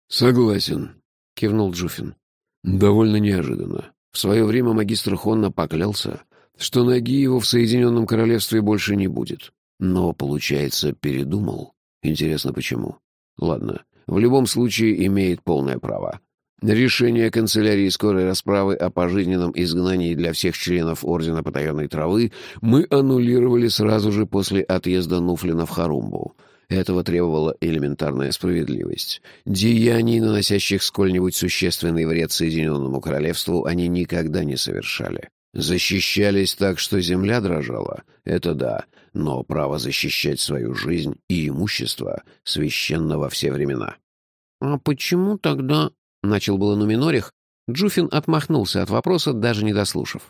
«Согласен», — кивнул Джуфин. «Довольно неожиданно. В свое время магистр Хонна поклялся, что ноги его в Соединенном Королевстве больше не будет. Но, получается, передумал. Интересно, почему? Ладно, в любом случае имеет полное право. Решение канцелярии скорой расправы о пожизненном изгнании для всех членов Ордена Потаенной Травы мы аннулировали сразу же после отъезда Нуфлина в Харумбу. Этого требовала элементарная справедливость. Деяний, наносящих сколь-нибудь существенный вред Соединенному Королевству, они никогда не совершали. Защищались так, что земля дрожала, это да, но право защищать свою жизнь и имущество священно во все времена. «А почему тогда...» — начал было Нуминорих. Джуфин отмахнулся от вопроса, даже не дослушав.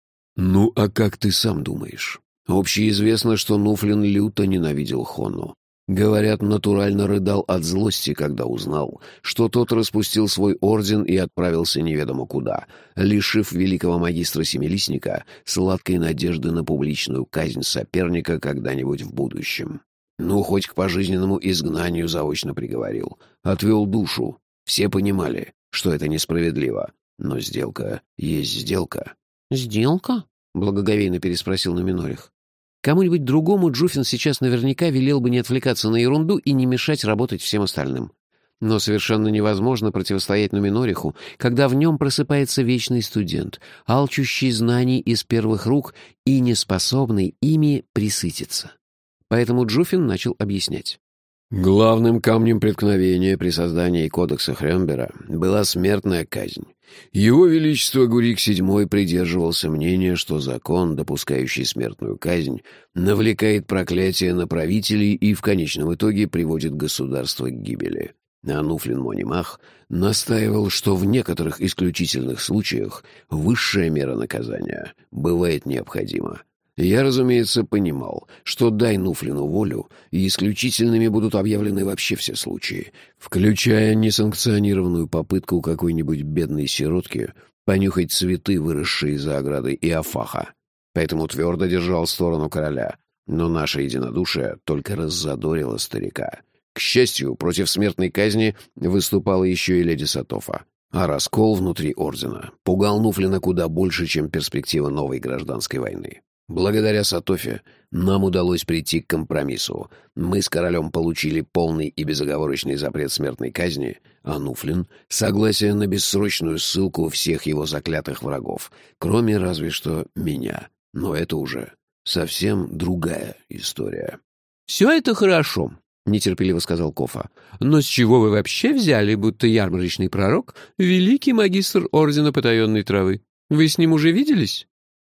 «Ну, а как ты сам думаешь? Общеизвестно, что Нуфлин люто ненавидел Хонну. Говорят, натурально рыдал от злости, когда узнал, что тот распустил свой орден и отправился неведомо куда, лишив великого магистра Семилистника сладкой надежды на публичную казнь соперника когда-нибудь в будущем. Ну, хоть к пожизненному изгнанию заочно приговорил. Отвел душу. Все понимали, что это несправедливо. Но сделка есть сделка». «Сделка?» — благоговейно переспросил Нуминорих. Кому-нибудь другому Джуфин сейчас наверняка велел бы не отвлекаться на ерунду и не мешать работать всем остальным. Но совершенно невозможно противостоять Нуминориху, когда в нем просыпается вечный студент, алчущий знаний из первых рук и неспособный ими присытиться. Поэтому Джуфин начал объяснять. Главным камнем преткновения при создании Кодекса Хрёмбера была смертная казнь. Его Величество Гурик VII придерживался мнения, что закон, допускающий смертную казнь, навлекает проклятие на правителей и в конечном итоге приводит государство к гибели. А Нуфлин Монимах настаивал, что в некоторых исключительных случаях высшая мера наказания бывает необходима. Я, разумеется, понимал, что дай Нуфлину волю, и исключительными будут объявлены вообще все случаи, включая несанкционированную попытку какой-нибудь бедной сиротки понюхать цветы, выросшие за оградой Иофаха. Поэтому твердо держал сторону короля, но наше единодушие только раззадорило старика. К счастью, против смертной казни выступала еще и леди Сатофа. А раскол внутри ордена пугал Нуфлина куда больше, чем перспектива новой гражданской войны. Благодаря Сатофе нам удалось прийти к компромиссу. Мы с королем получили полный и безоговорочный запрет смертной казни, а Нуфлин — согласие на бессрочную ссылку всех его заклятых врагов, кроме разве что меня. Но это уже совсем другая история. «Все это хорошо», — нетерпеливо сказал Кофа. «Но с чего вы вообще взяли, будто ярмарочный пророк — великий магистр Ордена Потаенной Травы? Вы с ним уже виделись?»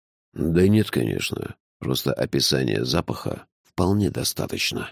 Да нет, конечно. Просто описание запаха вполне достаточно.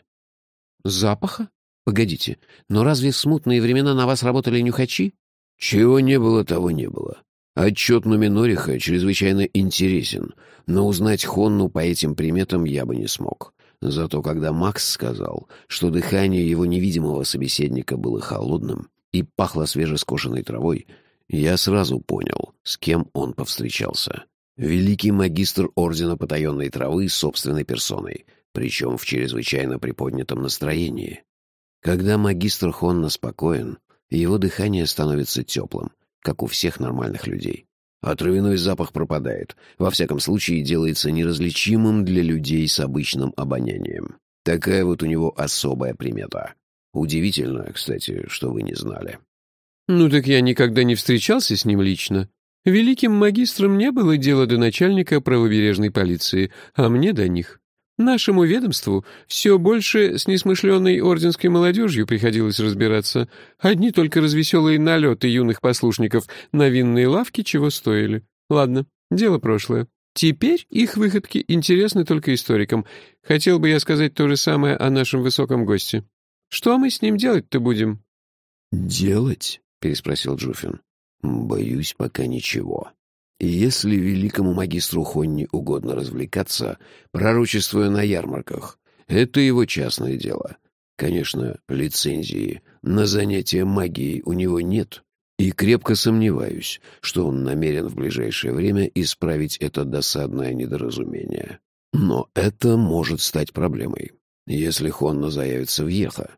Запаха? Погодите, но разве в смутные времена на вас работали нюхачи? Чего не было, того не было. Отчет Нуминориха чрезвычайно интересен, но узнать Хонну по этим приметам я бы не смог. Зато когда Макс сказал, что дыхание его невидимого собеседника было холодным и пахло свежескошенной травой, я сразу понял, с кем он повстречался. Великий магистр Ордена Потаенной Травы собственной персоной, причем в чрезвычайно приподнятом настроении. Когда магистр Хонна спокоен, его дыхание становится теплым, как у всех нормальных людей. А травяной запах пропадает, во всяком случае делается неразличимым для людей с обычным обонянием. Такая вот у него особая примета. Удивительно, кстати, что вы не знали. «Ну так я никогда не встречался с ним лично. Великим магистрам не было дела до начальника правобережной полиции, а мне до них. Нашему ведомству все больше с несмышленной орденской молодежью приходилось разбираться. Одни только развеселые налеты юных послушников на винные лавки чего стоили. Ладно, дело прошлое. Теперь их выходки интересны только историкам. Хотел бы я сказать то же самое о нашем высоком госте. Что мы с ним делать-то будем?» «Делать?» — переспросил Джуфин. «Боюсь, пока ничего. Если великому магистру Хонни угодно развлекаться, пророчествуя на ярмарках, это его частное дело. Конечно, лицензии на занятия магией у него нет, и крепко сомневаюсь, что он намерен в ближайшее время исправить это досадное недоразумение. Но это может стать проблемой, если Хонна заявится в Еха.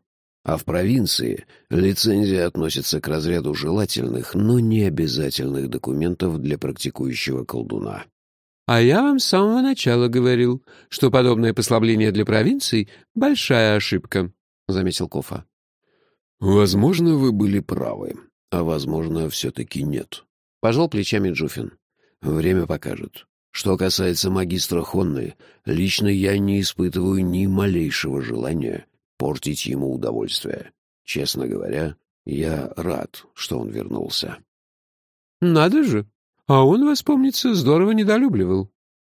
А в провинции лицензия относится к разряду желательных, но не обязательных документов для практикующего колдуна. А я вам с самого начала говорил, что подобное послабление для провинций — большая ошибка, — заметил Кофа. Возможно, вы были правы, а возможно, все-таки нет. Пожал плечами Джуфин. Время покажет. Что касается магистра Хонны, лично я не испытываю ни малейшего желания портить ему удовольствие. Честно говоря, я рад, что он вернулся. Надо же! А он вас, помнится, здорово недолюбливал.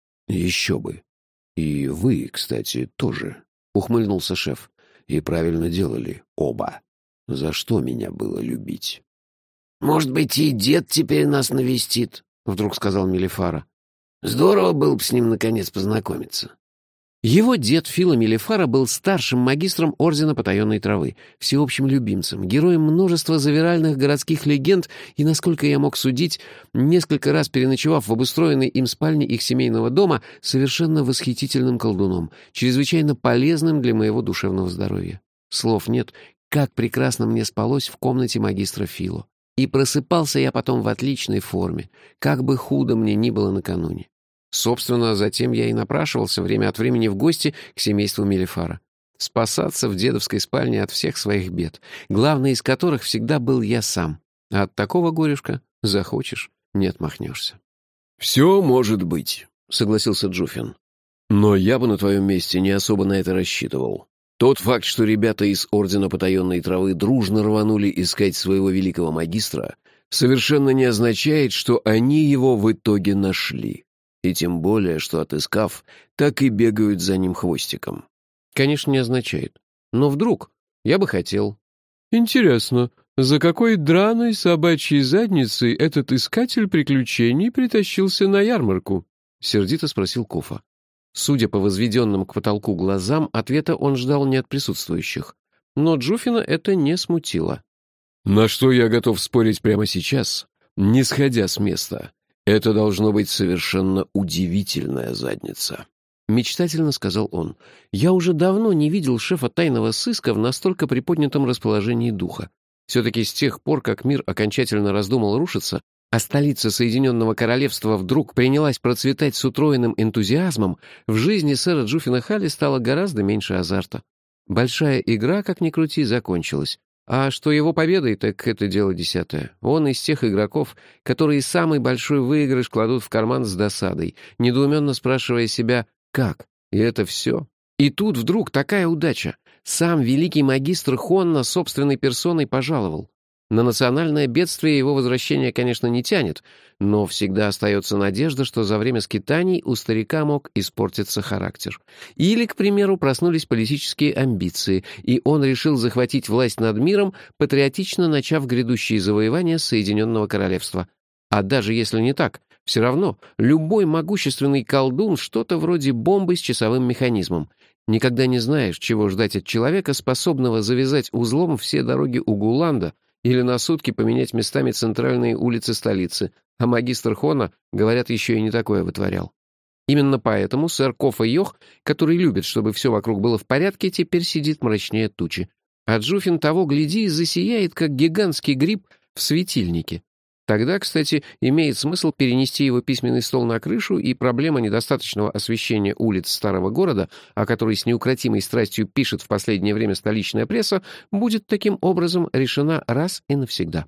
Еще бы. И вы, кстати, тоже, — ухмыльнулся шеф. И правильно делали оба. За что меня было любить? «Может быть, и дед теперь нас навестит», — вдруг сказал Мелифара. «Здорово было бы с ним наконец познакомиться». Его дед Фила Мелифара был старшим магистром Ордена Потаенной Травы, всеобщим любимцем, героем множества завиральных городских легенд и, насколько я мог судить, несколько раз переночевав в обустроенной им спальне их семейного дома, совершенно восхитительным колдуном, чрезвычайно полезным для моего душевного здоровья. Слов нет, как прекрасно мне спалось в комнате магистра Фило. И просыпался я потом в отличной форме, как бы худо мне ни было накануне. Собственно, затем я и напрашивался время от времени в гости к семейству Мелифара. Спасаться в дедовской спальне от всех своих бед, главный из которых всегда был я сам. А от такого горюшка захочешь, не отмахнешься. «Все может быть», — согласился Джуфин. «Но я бы на твоем месте не особо на это рассчитывал. Тот факт, что ребята из Ордена Потаенной Травы дружно рванули искать своего великого магистра, совершенно не означает, что они его в итоге нашли. И тем более, что, отыскав, так и бегают за ним хвостиком». Конечно, не означает. Но вдруг я бы хотел. Интересно, за какой драной собачьей задницей этот искатель приключений притащился на ярмарку? Сердито спросил Кофа. Судя по возведенным к потолку глазам, ответа он ждал не от присутствующих. Но Джуфина это не смутило. «На что я готов спорить прямо сейчас, не сходя с места. Это должно быть совершенно удивительная задница», — мечтательно сказал он. «Я уже давно не видел шефа тайного сыска в настолько приподнятом расположении духа. Все-таки с тех пор, как мир окончательно раздумал рушиться, а столица Соединенного Королевства вдруг принялась процветать с утроенным энтузиазмом, в жизни сэра Джуфина Халли стало гораздо меньше азарта. Большая игра, как ни крути, закончилась. А что его победой, так это дело десятое. Он из тех игроков, которые самый большой выигрыш кладут в карман с досадой, недоуменно спрашивая себя «как?». И это все. И тут вдруг такая удача. Сам великий магистр Хонна собственной персоной пожаловал. На национальное бедствие его возвращение, конечно, не тянет, но всегда остается надежда, что за время скитаний у старика мог испортиться характер. Или, к примеру, проснулись политические амбиции, и он решил захватить власть над миром, патриотично начав грядущие завоевания Соединенного Королевства. А даже если не так, все равно любой могущественный колдун что-то вроде бомбы с часовым механизмом. Никогда не знаешь, чего ждать от человека, способного завязать узлом все дороги Угуланда, или на сутки поменять местами центральные улицы столицы, а магистр Хона, говорят, еще и не такое вытворял. Именно поэтому сэр Кофа Йох, который любит, чтобы все вокруг было в порядке, теперь сидит мрачнее тучи. А Джуфин того, гляди, засияет, как гигантский гриб в светильнике. Тогда, кстати, имеет смысл перенести его письменный стол на крышу, и проблема недостаточного освещения улиц старого города, о которой с неукротимой страстью пишет в последнее время столичная пресса, будет таким образом решена раз и навсегда.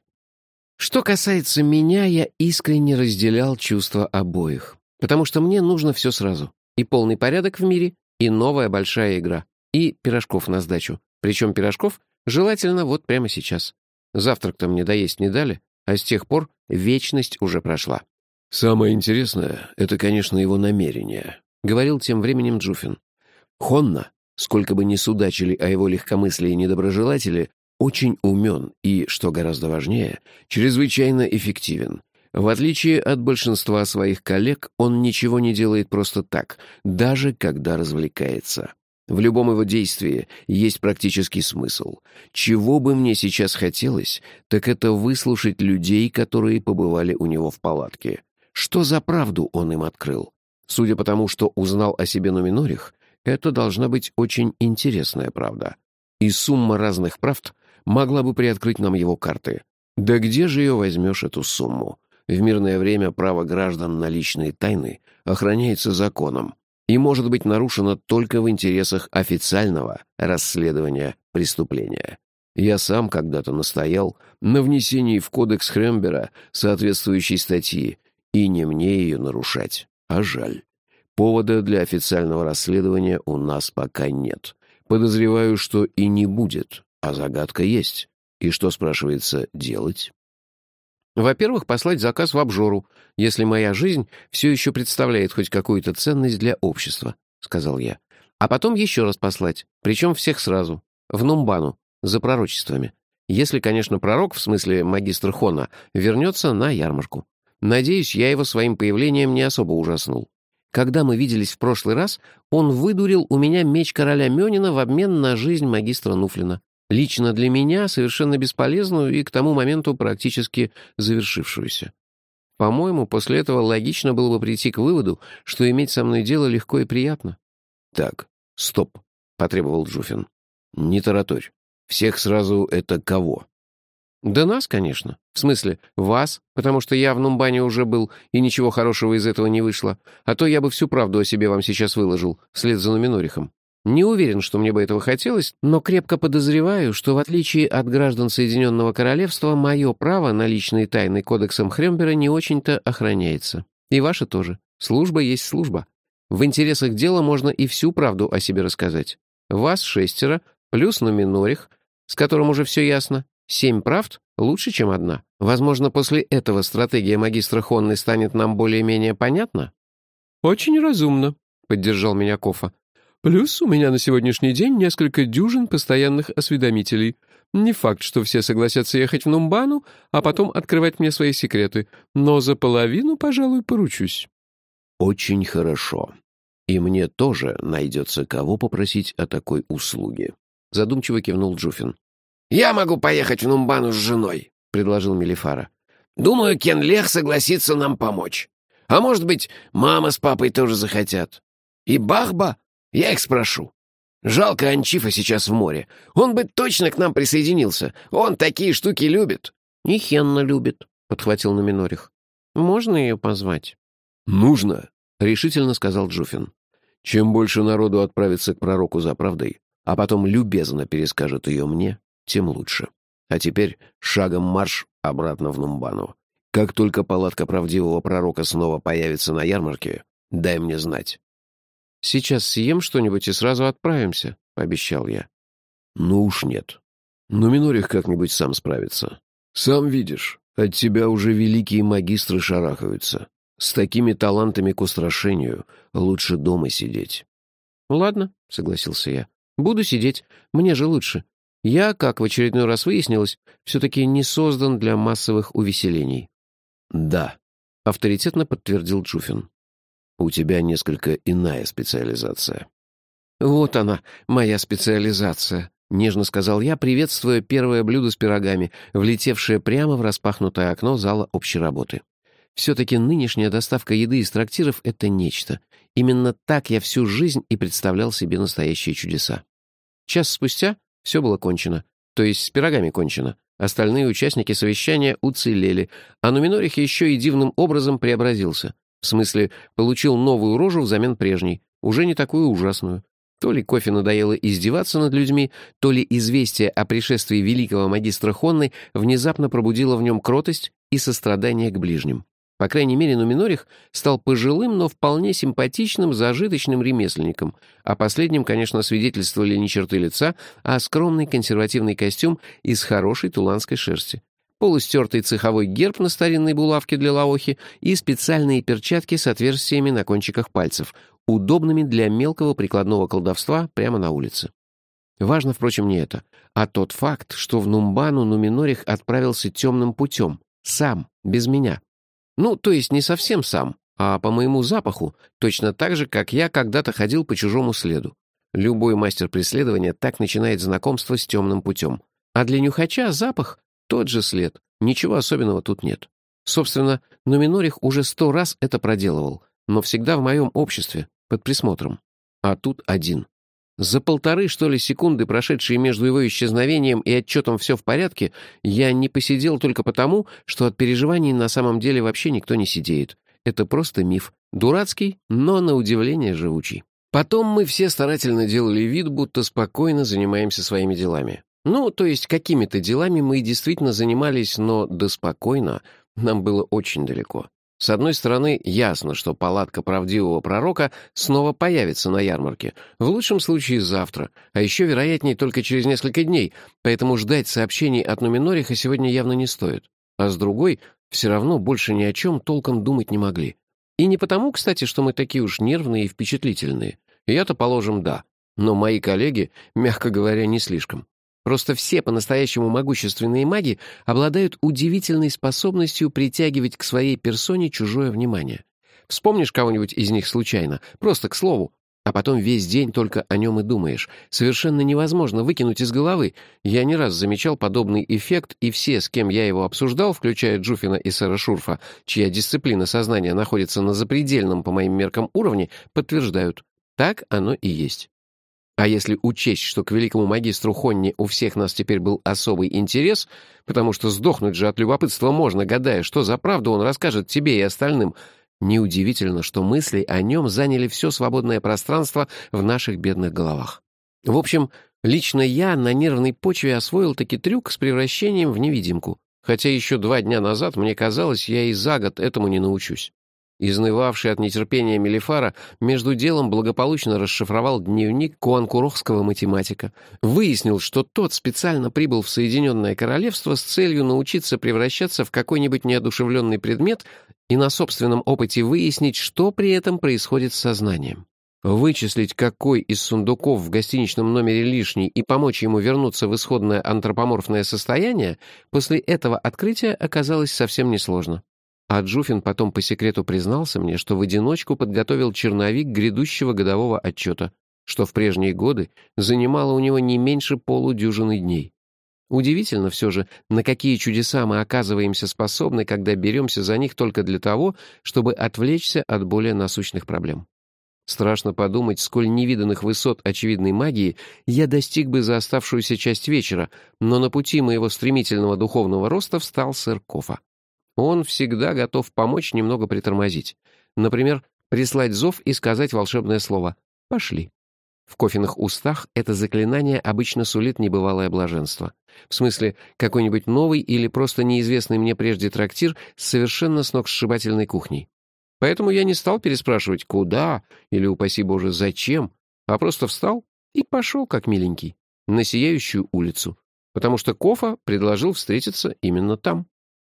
Что касается меня, я искренне разделял чувства обоих, потому что мне нужно все сразу. И полный порядок в мире, и новая большая игра, и пирожков на сдачу. Причем пирожков желательно вот прямо сейчас. Завтрак-то мне доесть не дали, а с тех пор вечность уже прошла. «Самое интересное — это, конечно, его намерение», — говорил тем временем Джуфин. «Хонна, сколько бы ни судачили о его легкомыслии недоброжелатели, очень умен и, что гораздо важнее, чрезвычайно эффективен. В отличие от большинства своих коллег, он ничего не делает просто так, даже когда развлекается. В любом его действии есть практический смысл. Чего бы мне сейчас хотелось, так это выслушать людей, которые побывали у него в палатке. Что за правду он им открыл? Судя по тому, что узнал о себе Нуминорих, это должна быть очень интересная правда. И сумма разных правд могла бы приоткрыть нам его карты. Да где же ее возьмешь, эту сумму? В мирное время право граждан на личные тайны охраняется законом и может быть нарушено только в интересах официального расследования преступления. Я сам когда-то настоял на внесении в кодекс Хрембера соответствующей статьи, и не мне ее нарушать, а жаль. Повода для официального расследования у нас пока нет. Подозреваю, что и не будет, а загадка есть. И что, спрашивается, делать? Во-первых, послать заказ в обжору, если моя жизнь все еще представляет хоть какую-то ценность для общества, — сказал я. А потом еще раз послать, причем всех сразу, в Нумбану, за пророчествами. Если, конечно, пророк, в смысле магистр Хона, вернется на ярмарку. Надеюсь, я его своим появлением не особо ужаснул. Когда мы виделись в прошлый раз, он выдурил у меня меч короля Мёнина в обмен на жизнь магистра Нуфлина. Лично для меня совершенно бесполезную и к тому моменту практически завершившуюся. По-моему, после этого логично было бы прийти к выводу, что иметь со мной дело легко и приятно. «Так, стоп», — потребовал Джуфин. «Не тараторь. Всех сразу это кого?» Да нас, конечно. В смысле, вас, потому что я в Нумбане уже был, и ничего хорошего из этого не вышло. А то я бы всю правду о себе вам сейчас выложил, вслед за Нуминорихом. Не уверен, что мне бы этого хотелось, но крепко подозреваю, что в отличие от граждан Соединенного Королевства, мое право на личные тайны кодексом Хрембера не очень-то охраняется. И ваше тоже. Служба есть служба. В интересах дела можно и всю правду о себе рассказать. Вас 6, плюс Нуминорих, с которым уже все ясно. 7 правд лучше, чем одна. Возможно, после этого стратегия магистра Хонны станет нам более-менее понятна? «Очень разумно», — поддержал меня Кофа. «Плюс у меня на сегодняшний день несколько дюжин постоянных осведомителей. Не факт, что все согласятся ехать в Нумбану, а потом открывать мне свои секреты, но за половину, пожалуй, поручусь». «Очень хорошо. И мне тоже найдется кого попросить о такой услуге», — задумчиво кивнул Джуфин. «Я могу поехать в Нумбану с женой», — предложил Мелифара. «Думаю, Кенлех согласится нам помочь. А может быть, мама с папой тоже захотят. И Бахба, я их спрошу. Жалко, Анчифа сейчас в море. Он бы точно к нам присоединился. Он такие штуки любит». «И Хенна любит», — подхватил Нуминорих. «Можно ее позвать?» «Нужно», — решительно сказал Джуфин. «Чем больше народу отправится к пророку за правдой, а потом любезно перескажет ее мне, тем лучше. А теперь шагом марш обратно в Нумбану. Как только палатка правдивого пророка снова появится на ярмарке, дай мне знать». «Сейчас съем что-нибудь и сразу отправимся», — пообещал я. «Ну уж нет. Нуминорих как-нибудь сам справится. Сам видишь, от тебя уже великие магистры шарахаются. С такими талантами к устрашению лучше дома сидеть». «Ладно», — согласился я. «Буду сидеть. Мне же лучше. Я, как в очередной раз выяснилось, все-таки не создан для массовых увеселений». «Да», — авторитетно подтвердил Джуфин. «У тебя несколько иная специализация». «Вот она, моя специализация», — нежно сказал я, приветствуя первое блюдо с пирогами, влетевшее прямо в распахнутое окно зала общей работы. Все-таки нынешняя доставка еды из трактиров — это нечто. Именно так я всю жизнь и представлял себе настоящие чудеса. Час спустя все было кончено. То есть с пирогами кончено. Остальные участники совещания уцелели, а Нуминорих еще и дивным образом преобразился. В смысле, получил новую рожу взамен прежней, уже не такую ужасную. То ли кофе надоело издеваться над людьми, то ли известие о пришествии великого магистра Хонны внезапно пробудило в нем кротость и сострадание к ближним. По крайней мере, Нуминорих стал пожилым, но вполне симпатичным, зажиточным ремесленником. О последнем, конечно, свидетельствовали не черты лица, а скромный консервативный костюм из хорошей туланской шерсти, полустертый цеховой герб на старинной булавке для лаохи и специальные перчатки с отверстиями на кончиках пальцев, удобными для мелкого прикладного колдовства прямо на улице. Важно, впрочем, не это, а тот факт, что в Нумбану Нуминорих отправился темным путем, сам, без меня. Ну, то есть не совсем сам, а по моему запаху, точно так же, как я когда-то ходил по чужому следу. Любой мастер преследования так начинает знакомство с темным путем. А для нюхача запах — тот же след, ничего особенного тут нет. Собственно, Нуминорих уже 100 раз это проделывал, но всегда в моем обществе, под присмотром. А тут один. За 1,5, что ли, секунды, прошедшие между его исчезновением и отчетом «все в порядке», я не посидел только потому, что от переживаний на самом деле вообще никто не сидеет. Это просто миф. Дурацкий, но на удивление живучий. Потом мы все старательно делали вид, будто спокойно занимаемся своими делами. Ну, то есть какими-то делами мы действительно занимались, но до спокойно нам было очень далеко. С одной стороны, ясно, что палатка правдивого пророка снова появится на ярмарке. В лучшем случае завтра, а еще вероятнее только через несколько дней, поэтому ждать сообщений от Нуминориха сегодня явно не стоит. А с другой, все равно больше ни о чем толком думать не могли. И не потому, кстати, что мы такие уж нервные и впечатлительные. Я-то, положим, да. Но мои коллеги, мягко говоря, не слишком. Просто все по-настоящему могущественные маги обладают удивительной способностью притягивать к своей персоне чужое внимание. Вспомнишь кого-нибудь из них случайно, просто к слову, а потом весь день только о нем и думаешь. Совершенно невозможно выкинуть из головы. Я не раз замечал подобный эффект, и все, с кем я его обсуждал, включая Джуфина и сэра Шурфа, чья дисциплина сознания находится на запредельном по моим меркам уровне, подтверждают. Так оно и есть. А если учесть, что к великому магистру Хонни у всех нас теперь был особый интерес, потому что сдохнуть же от любопытства можно, гадая, что за правду он расскажет тебе и остальным, неудивительно, что мысли о нем заняли все свободное пространство в наших бедных головах. В общем, лично я на нервной почве освоил таки трюк с превращением в невидимку, хотя еще 2 дня назад мне казалось, я и за год этому не научусь. Изнывавший от нетерпения Мелифара между делом благополучно расшифровал дневник куанкурохского математика. Выяснил, что тот специально прибыл в Соединенное Королевство с целью научиться превращаться в какой-нибудь неодушевленный предмет и на собственном опыте выяснить, что при этом происходит с сознанием. Вычислить, какой из сундуков в гостиничном номере лишний, и помочь ему вернуться в исходное антропоморфное состояние, после этого открытия оказалось совсем несложно. А Джуфин потом по секрету признался мне, что в одиночку подготовил черновик грядущего годового отчета, что в прежние годы занимало у него не меньше полудюжины дней. Удивительно все же, на какие чудеса мы оказываемся способны, когда беремся за них только для того, чтобы отвлечься от более насущных проблем. Страшно подумать, сколь невиданных высот очевидной магии я достиг бы за оставшуюся часть вечера, но на пути моего стремительного духовного роста встал сэр Кофа. Он всегда готов помочь немного притормозить. Например, прислать зов и сказать волшебное слово «пошли». В Кофиных устах это заклинание обычно сулит небывалое блаженство. В смысле, какой-нибудь новый или просто неизвестный мне прежде трактир с совершенно сногсшибательной кухней. Поэтому я не стал переспрашивать «куда?» или, упаси Боже, «зачем?», а просто встал и пошел, как миленький, на Сияющую улицу, потому что Кофа предложил встретиться именно там.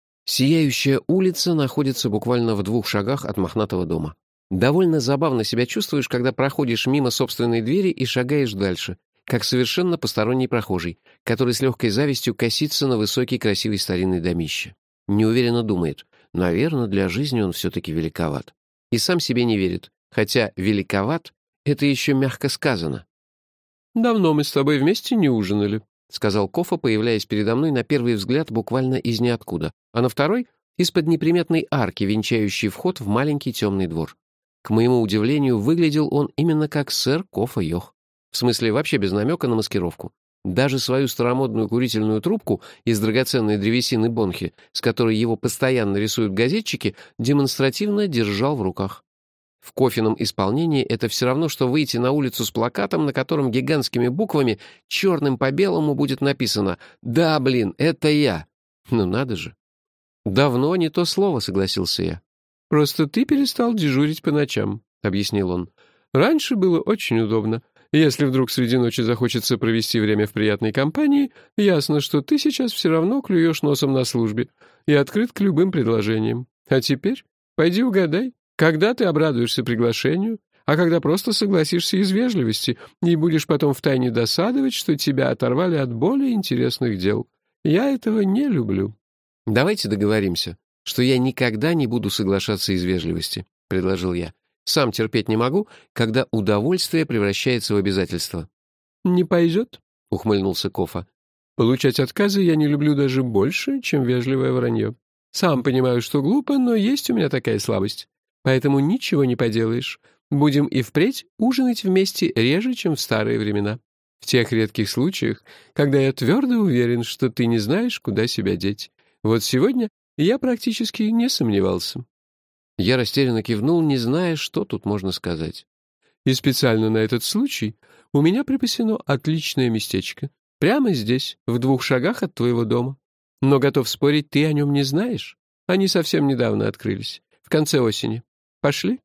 Сияющая улица находится буквально в 2 шагах от мохнатого дома. Довольно забавно себя чувствуешь, когда проходишь мимо собственной двери и шагаешь дальше, как совершенно посторонний прохожий, который с легкой завистью косится на высокий красивый старинный домище. Неуверенно думает, наверное, для жизни он все-таки великоват. И сам себе не верит, хотя великоват — это еще мягко сказано. «Давно мы с тобой вместе не ужинали», — сказал Кофа, появляясь передо мной на первый взгляд буквально из ниоткуда, а на второй — из-под неприметной арки, венчающей вход в маленький темный двор. К моему удивлению, выглядел он именно как сэр Кофа Йох. В смысле, вообще без намека на маскировку. Даже свою старомодную курительную трубку из драгоценной древесины бонхи, с которой его постоянно рисуют газетчики, демонстративно держал в руках. В Кофином исполнении это все равно, что выйти на улицу с плакатом, на котором гигантскими буквами черным по белому будет написано «Да, блин, это я». Ну надо же. «Давно не то слово», — согласился я. «Просто ты перестал дежурить по ночам», — объяснил он. «Раньше было очень удобно. Если вдруг среди ночи захочется провести время в приятной компании, ясно, что ты сейчас все равно клюешь носом на службе и открыт к любым предложениям. А теперь пойди угадай, когда ты обрадуешься приглашению, а когда просто согласишься из вежливости и будешь потом втайне досадовать, что тебя оторвали от более интересных дел. Я этого не люблю». «Давайте договоримся, что я никогда не буду соглашаться из вежливости», — предложил я. «Сам терпеть не могу, когда удовольствие превращается в обязательство». «Не пойдет», — ухмыльнулся Кофа. «Получать отказы я не люблю даже больше, чем вежливое вранье. Сам понимаю, что глупо, но есть у меня такая слабость. Поэтому ничего не поделаешь. Будем и впредь ужинать вместе реже, чем в старые времена. В тех редких случаях, когда я твердо уверен, что ты не знаешь, куда себя деть. Вот сегодня я практически не сомневался». Я растерянно кивнул, не зная, что тут можно сказать. «И специально на этот случай у меня припасено отличное местечко. Прямо здесь, в 2 шагах от твоего дома. Но готов спорить, ты о нем не знаешь. Они совсем недавно открылись, в конце осени. Пошли?»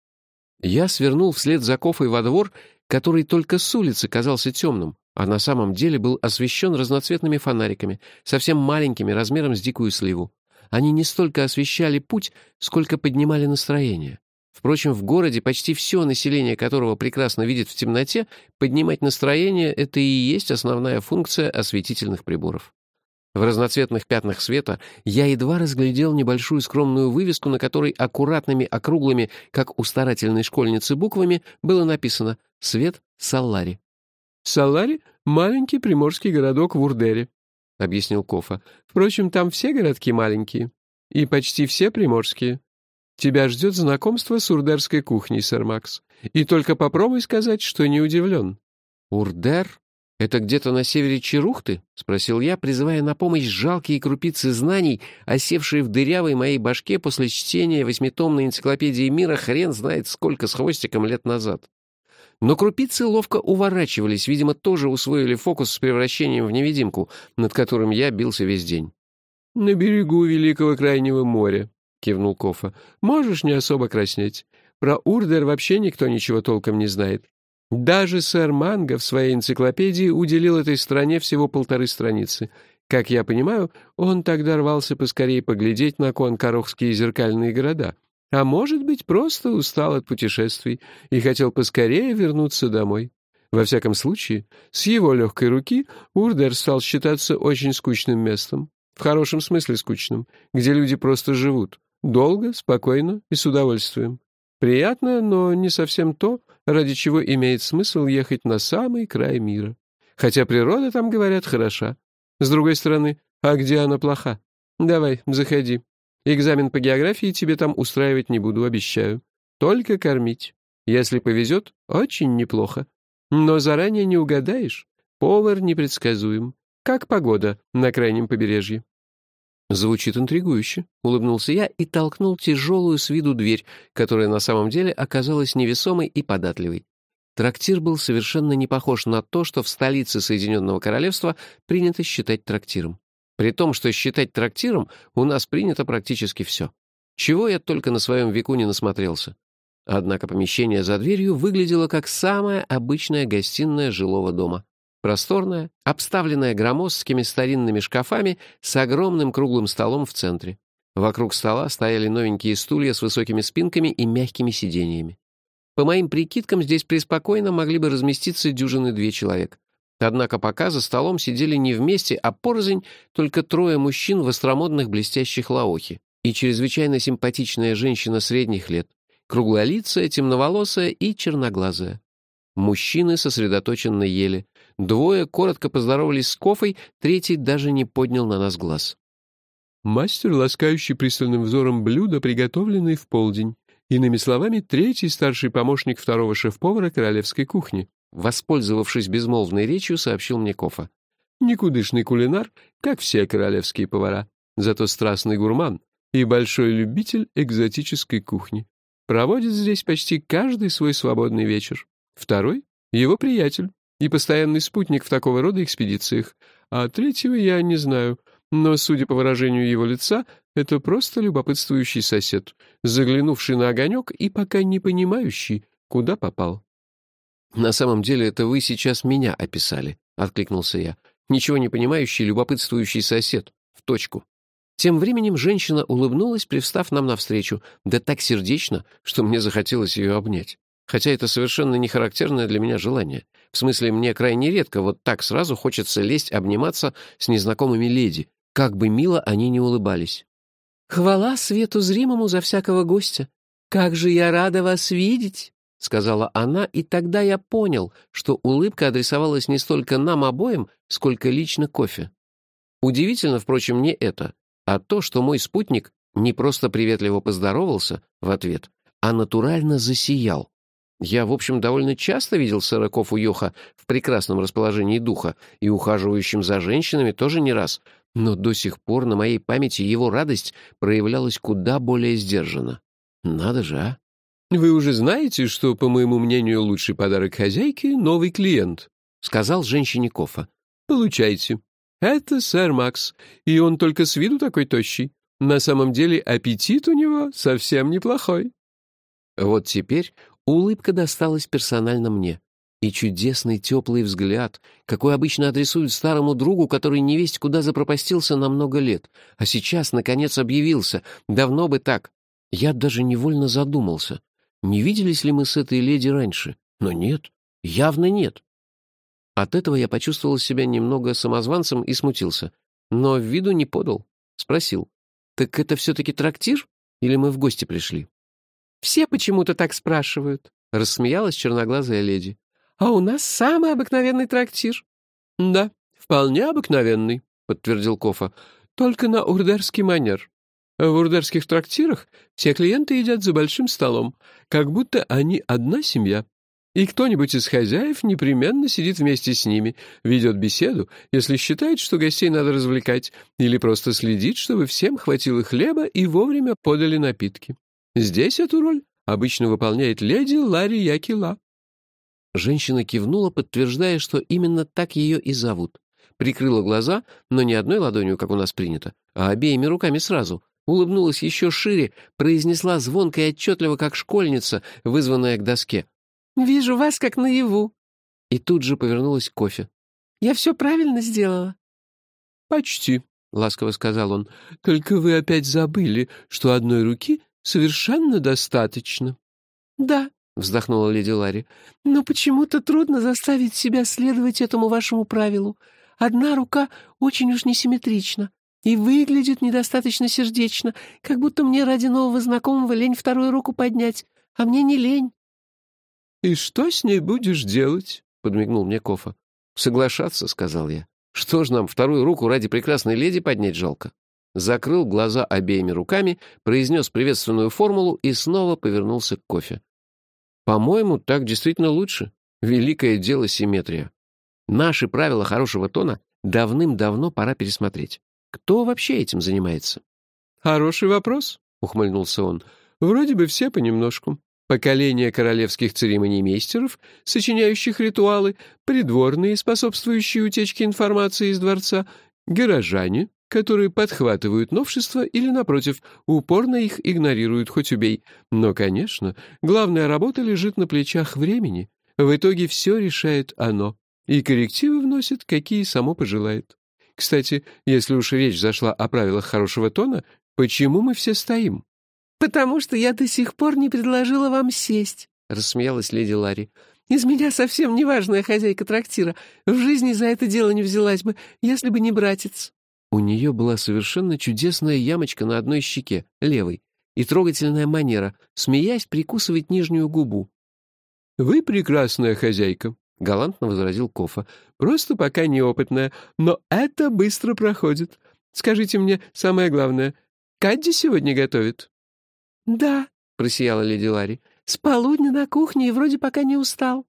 Я свернул вслед за Кофой во двор, который только с улицы казался темным, а на самом деле был освещен разноцветными фонариками, совсем маленькими, размером с дикую сливу. Они не столько освещали путь, сколько поднимали настроение. Впрочем, в городе почти все население, которого прекрасно видит в темноте, поднимать настроение — это и есть основная функция осветительных приборов. В разноцветных пятнах света я едва разглядел небольшую скромную вывеску, на которой аккуратными округлыми, как у старательной школьницы, буквами было написано «Свет Саллари». «Саллари — маленький приморский городок в Урдере», — объяснил Кофа. «Впрочем, там все городки маленькие. И почти все приморские. Тебя ждет знакомство с урдерской кухней, сэр Макс. И только попробуй сказать, что не удивлен». «Урдер? Это где-то на севере Черухты?» — спросил я, призывая на помощь жалкие крупицы знаний, осевшие в дырявой моей башке после чтения 8-томной энциклопедии мира хрен знает сколько с хвостиком лет назад. Но крупицы ловко уворачивались, видимо, тоже усвоили фокус с превращением в невидимку, над которым я бился весь день. «На берегу Великого Крайнего моря», — кивнул Кофа. «Можешь не особо краснеть. Про Урдер вообще никто ничего толком не знает. Даже сэр Манго в своей энциклопедии уделил этой стране всего 1,5 страницы. Как я понимаю, он тогда рвался поскорее поглядеть на конкорохские зеркальные города. А может быть, просто устал от путешествий и хотел поскорее вернуться домой. Во всяком случае, с его легкой руки Урдер стал считаться очень скучным местом. В хорошем смысле скучным, где люди просто живут. Долго, спокойно и с удовольствием. Приятно, но не совсем то, ради чего имеет смысл ехать на самый край мира. Хотя природа там, говорят, хороша. С другой стороны, а где она плоха? Давай, заходи. Экзамен по географии тебе там устраивать не буду, обещаю. Только кормить. Если повезет, очень неплохо. Но заранее не угадаешь. Повар непредсказуем. Как погода на крайнем побережье. «Звучит интригующе», — улыбнулся я и толкнул тяжелую с виду дверь, которая на самом деле оказалась невесомой и податливой. Трактир был совершенно не похож на то, что в столице Соединенного Королевства принято считать трактиром. При том, что считать трактиром у нас принято практически все. Чего я только на своем веку не насмотрелся. Однако помещение за дверью выглядело как самая обычная гостиная жилого дома. Просторная, обставленная громоздкими старинными шкафами с огромным круглым столом в центре. Вокруг стола стояли новенькие стулья с высокими спинками и мягкими сиденьями. По моим прикидкам, здесь преспокойно могли бы разместиться 1-2 человек. Однако пока за столом сидели не вместе, а порознь только 3 мужчин в остромодных блестящих лаохи и чрезвычайно симпатичная женщина средних лет, круглолицая, темноволосая и черноглазая. Мужчины сосредоточенно ели. 2 коротко поздоровались с Кофой, 3 даже не поднял на нас глаз. Мастер, ласкающий пристальным взором блюдо, приготовленное в полдень. Иными словами, 3-й старший помощник 2-го шеф-повара королевской кухни. Воспользовавшись безмолвной речью, сообщил мне Кофа. Никудышный кулинар, как все королевские повара, зато страстный гурман и большой любитель экзотической кухни. Проводит здесь почти каждый свой свободный вечер. 2-й — его приятель и постоянный спутник в такого рода экспедициях, а 3-го я не знаю, но, судя по выражению его лица, это просто любопытствующий сосед, заглянувший на огонек и пока не понимающий, куда попал. «На самом деле это вы сейчас меня описали», — откликнулся я. «Ничего не понимающий, любопытствующий сосед. В точку». Тем временем женщина улыбнулась, привстав нам навстречу, да так сердечно, что мне захотелось ее обнять. Хотя это совершенно не характерное для меня желание. В смысле, мне крайне редко вот так сразу хочется лезть обниматься с незнакомыми леди, как бы мило они ни улыбались. «Хвала свету зримому за всякого гостя! Как же я рада вас видеть!» — сказала она, и тогда я понял, что улыбка адресовалась не столько нам обоим, сколько лично Кофе. Удивительно, впрочем, не это, а то, что мой спутник не просто приветливо поздоровался в ответ, а натурально засиял. Я, в общем, довольно часто видел сэра Кофу Йоха в прекрасном расположении духа и ухаживающим за женщинами тоже не раз, но до сих пор на моей памяти его радость проявлялась куда более сдержанно. Надо же, а? «Вы уже знаете, что, по моему мнению, лучший подарок хозяйке — новый клиент», — сказал женщине Кофа. «Получайте. Это сэр Макс, и он только с виду такой тощий. На самом деле аппетит у него совсем неплохой». Вот теперь улыбка досталась персонально мне. И чудесный теплый взгляд, какой обычно адресуют старому другу, который невесть куда запропастился на много лет, а сейчас, наконец, объявился. Давно бы так. Я даже невольно задумался, не виделись ли мы с этой леди раньше. Но нет, явно нет. От этого я почувствовал себя немного самозванцем и смутился. Но виду не подал. Спросил: «Так это все-таки трактир? Или мы в гости пришли?» «Все почему-то так спрашивают», — рассмеялась черноглазая леди. «А у нас самый обыкновенный трактир». «Да, вполне обыкновенный», — подтвердил Кофа. «Только на урдерский манер. В урдерских трактирах все клиенты едят за большим столом, как будто они одна семья. И кто-нибудь из хозяев непременно сидит вместе с ними, ведет беседу, если считает, что гостей надо развлекать, или просто следит, чтобы всем хватило хлеба и вовремя подали напитки. Здесь эту роль обычно выполняет леди Ларри Якила». Женщина кивнула, подтверждая, что именно так ее и зовут. Прикрыла глаза, но не одной ладонью, как у нас принято, а обеими руками сразу. Улыбнулась еще шире, произнесла звонко и отчетливо, как школьница, вызванная к доске: «Вижу вас, как наяву». И тут же повернулась к кофе. «Я все правильно сделала?» «Почти», — ласково сказал он. «Только вы опять забыли, что одной руки совершенно достаточно». «Да», — вздохнула леди Ларри, «но почему-то трудно заставить себя следовать этому вашему правилу. Одна рука очень уж несимметрична и выглядит недостаточно сердечно, как будто мне ради нового знакомого лень вторую руку поднять, а мне не лень». «И что с ней будешь делать?» — подмигнул мне Кофа. «Соглашаться», — сказал я. «Что ж нам, вторую руку ради прекрасной леди поднять жалко?» Закрыл глаза обеими руками, произнес приветственную формулу и снова повернулся к кофе. «По-моему, так действительно лучше. Великое дело симметрия. Наши правила хорошего тона давным-давно пора пересмотреть. Кто вообще этим занимается?» «Хороший вопрос», — ухмыльнулся он. «Вроде бы все понемножку. Поколение королевских церемониймейстеров, сочиняющих ритуалы, придворные, способствующие утечке информации из дворца, горожане, которые подхватывают новшества или, напротив, упорно их игнорируют, хоть убей. Но, конечно, главная работа лежит на плечах времени. В итоге все решает оно, и коррективы вносит, какие само пожелает. Кстати, если уж речь зашла о правилах хорошего тона, почему мы все стоим?» «Потому что я до сих пор не предложила вам сесть», — рассмеялась леди Ларри. «Из меня совсем неважная хозяйка трактира. В жизни за это дело не взялась бы, если бы не братец». У нее была совершенно чудесная ямочка на одной щеке, левой, и трогательная манера, смеясь, прикусывать нижнюю губу. «Вы прекрасная хозяйка», — галантно возразил Кофа. «Просто пока неопытная, но это быстро проходит. Скажите мне самое главное, Кадди сегодня готовит?» «Да», — просияла леди Ларри, — «с полудня на кухне и вроде пока не устал».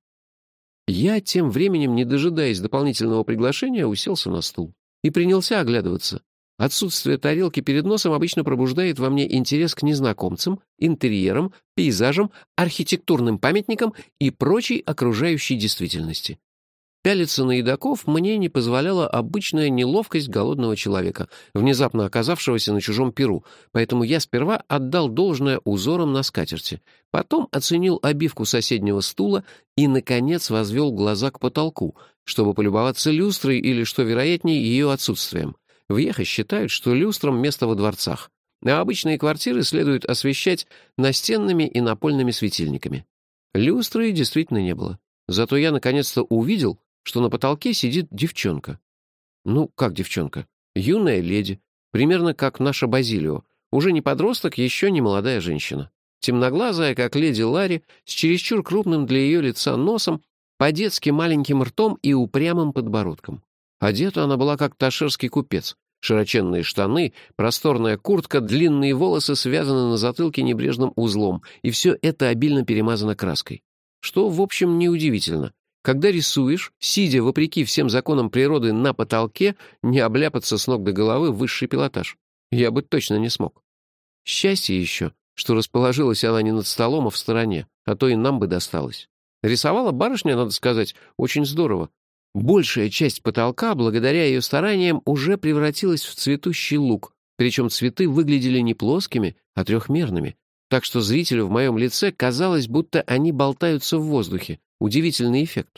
Я тем временем, не дожидаясь дополнительного приглашения, уселся на стул и принялся оглядываться. Отсутствие тарелки перед носом обычно пробуждает во мне интерес к незнакомцам, интерьерам, пейзажам, архитектурным памятникам и прочей окружающей действительности. Пялиться на едоков мне не позволяла обычная неловкость голодного человека, внезапно оказавшегося на чужом пиру, поэтому я сперва отдал должное узорам на скатерти, потом оценил обивку соседнего стула и, наконец, возвел глаза к потолку, чтобы полюбоваться люстрой или, что вероятнее, ее отсутствием. В Йехе считают, что люстрам место во дворцах, а обычные квартиры следует освещать настенными и напольными светильниками. Люстры действительно не было. Зато я наконец-то увидел, что на потолке сидит девчонка. Ну, как девчонка? Юная леди, примерно как наша Базилио. Уже не подросток, еще не молодая женщина. Темноглазая, как леди Ларри, с чересчур крупным для ее лица носом, по-детски маленьким ртом и упрямым подбородком. Одета она была как ташерский купец. Широченные штаны, просторная куртка, длинные волосы связаны на затылке небрежным узлом, и все это обильно перемазано краской. что, в общем, неудивительно. Когда рисуешь, сидя вопреки всем законам природы на потолке, не обляпаться с ног до головы в высший пилотаж. Я бы точно не смог. Счастье еще, что расположилась она не над столом, а в стороне, а то и нам бы досталось. Рисовала барышня, надо сказать, очень здорово. Большая часть потолка, благодаря ее стараниям, уже превратилась в цветущий луг, причем цветы выглядели не плоскими, а трехмерными, так что зрителю в моем лице казалось, будто они болтаются в воздухе. Удивительный эффект.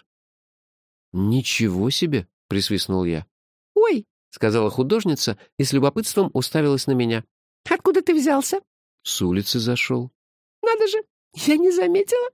«Ничего себе!» — присвистнул я. «Ой!» — сказала художница и с любопытством уставилась на меня. «Откуда ты взялся?» «С улицы зашел». «Надо же! Я не заметила».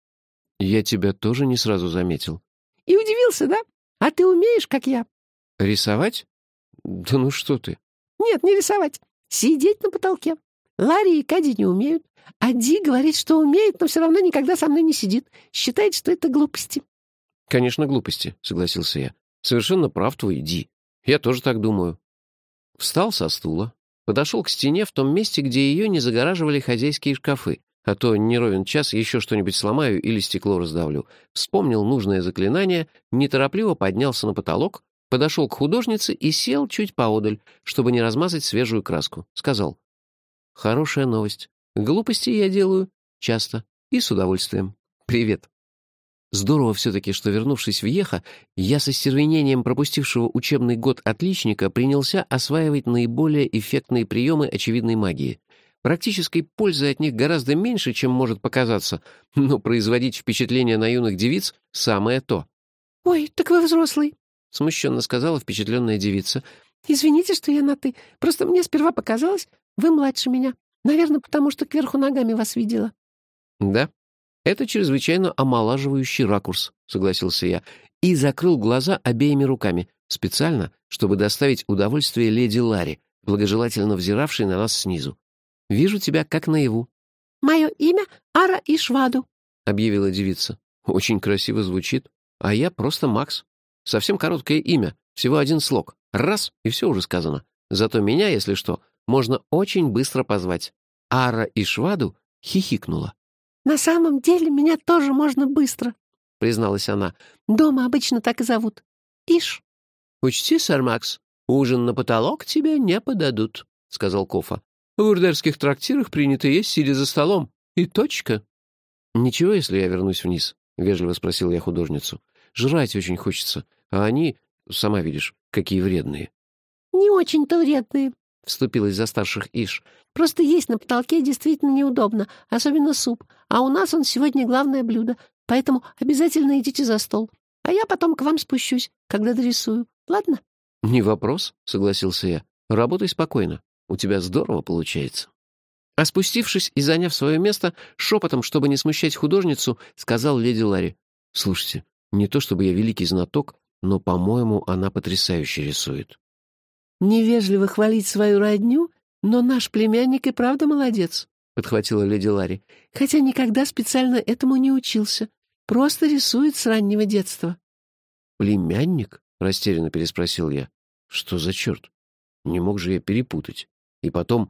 «Я тебя тоже не сразу заметил». «И удивился, да? А ты умеешь, как я?» «Рисовать? Да ну что ты!» «Нет, не рисовать. Сидеть на потолке. Ларри и Кади не умеют. А Ди говорит, что умеет, но все равно никогда со мной не сидит. Считает, что это глупости». «Конечно, глупости», — согласился я. «Совершенно прав твой Ди. Я тоже так думаю». Встал со стула, подошел к стене в том месте, где ее не загораживали хозяйские шкафы, а то не ровен час еще что-нибудь сломаю или стекло раздавлю. Вспомнил нужное заклинание, неторопливо поднялся на потолок, подошел к художнице и сел чуть поодаль, чтобы не размазать свежую краску. Сказал: «Хорошая новость. Глупости я делаю часто и с удовольствием. Привет». Здорово все-таки, что, вернувшись в Йеха, я со стервенением пропустившего учебный год отличника принялся осваивать наиболее эффектные приемы очевидной магии. Практической пользы от них гораздо меньше, чем может показаться, но производить впечатление на юных девиц — самое то. «Ой, так вы взрослый», — смущенно сказала впечатленная девица. «Извините, что я на «ты». Просто мне сперва показалось, вы младше меня. Наверное, потому что кверху ногами вас видела». «Да, это чрезвычайно омолаживающий ракурс», — согласился я, и закрыл глаза обеими руками, специально, чтобы доставить удовольствие леди Ларри, благожелательно взиравшей на нас снизу. «Вижу тебя как наяву», «Мое имя Ара Ишваду», — объявила девица. «Очень красиво звучит. А я просто Макс. Совсем короткое имя, всего один слог. Раз, и все уже сказано. Зато меня, если что, можно очень быстро позвать». Ара Ишваду хихикнула. «На самом деле меня тоже можно быстро», — призналась она. «Дома обычно так и зовут. Иш». «Учти, сэр Макс, ужин на потолок тебе не подадут», — сказал Кофа. «В урдерских трактирах принято есть, сидя за столом. И точка». «Ничего, если я вернусь вниз?» — вежливо спросил я художницу. «Жрать очень хочется, а они, сама видишь, какие вредные». «Не очень-то вредные», — вступилась за старших Иш. «Просто есть на потолке действительно неудобно, особенно суп. А у нас он сегодня главное блюдо, поэтому обязательно идите за стол. А я потом к вам спущусь, когда дорисую. Ладно?» «Не вопрос», — согласился я. «Работай спокойно. У тебя здорово получается». А спустившись и заняв свое место, шепотом, чтобы не смущать художницу, сказал леди Ларри: «Слушайте, не то чтобы я великий знаток, но, по-моему, она потрясающе рисует». «Невежливо хвалить свою родню, но наш племянник и правда молодец», — подхватила леди Ларри, «хотя никогда специально этому не учился. Просто рисует с раннего детства». «Племянник?» — растерянно переспросил я. «Что за черт? Не мог же я перепутать. И потом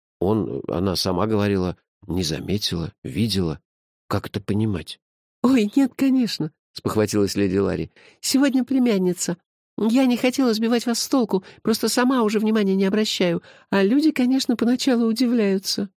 она сама говорила, не заметила, видела. Как это понимать?» «Ой, нет, конечно», — спохватилась леди Ларри. «Сегодня племянница. Я не хотела сбивать вас с толку, просто сама уже внимания не обращаю. А люди, конечно, поначалу удивляются».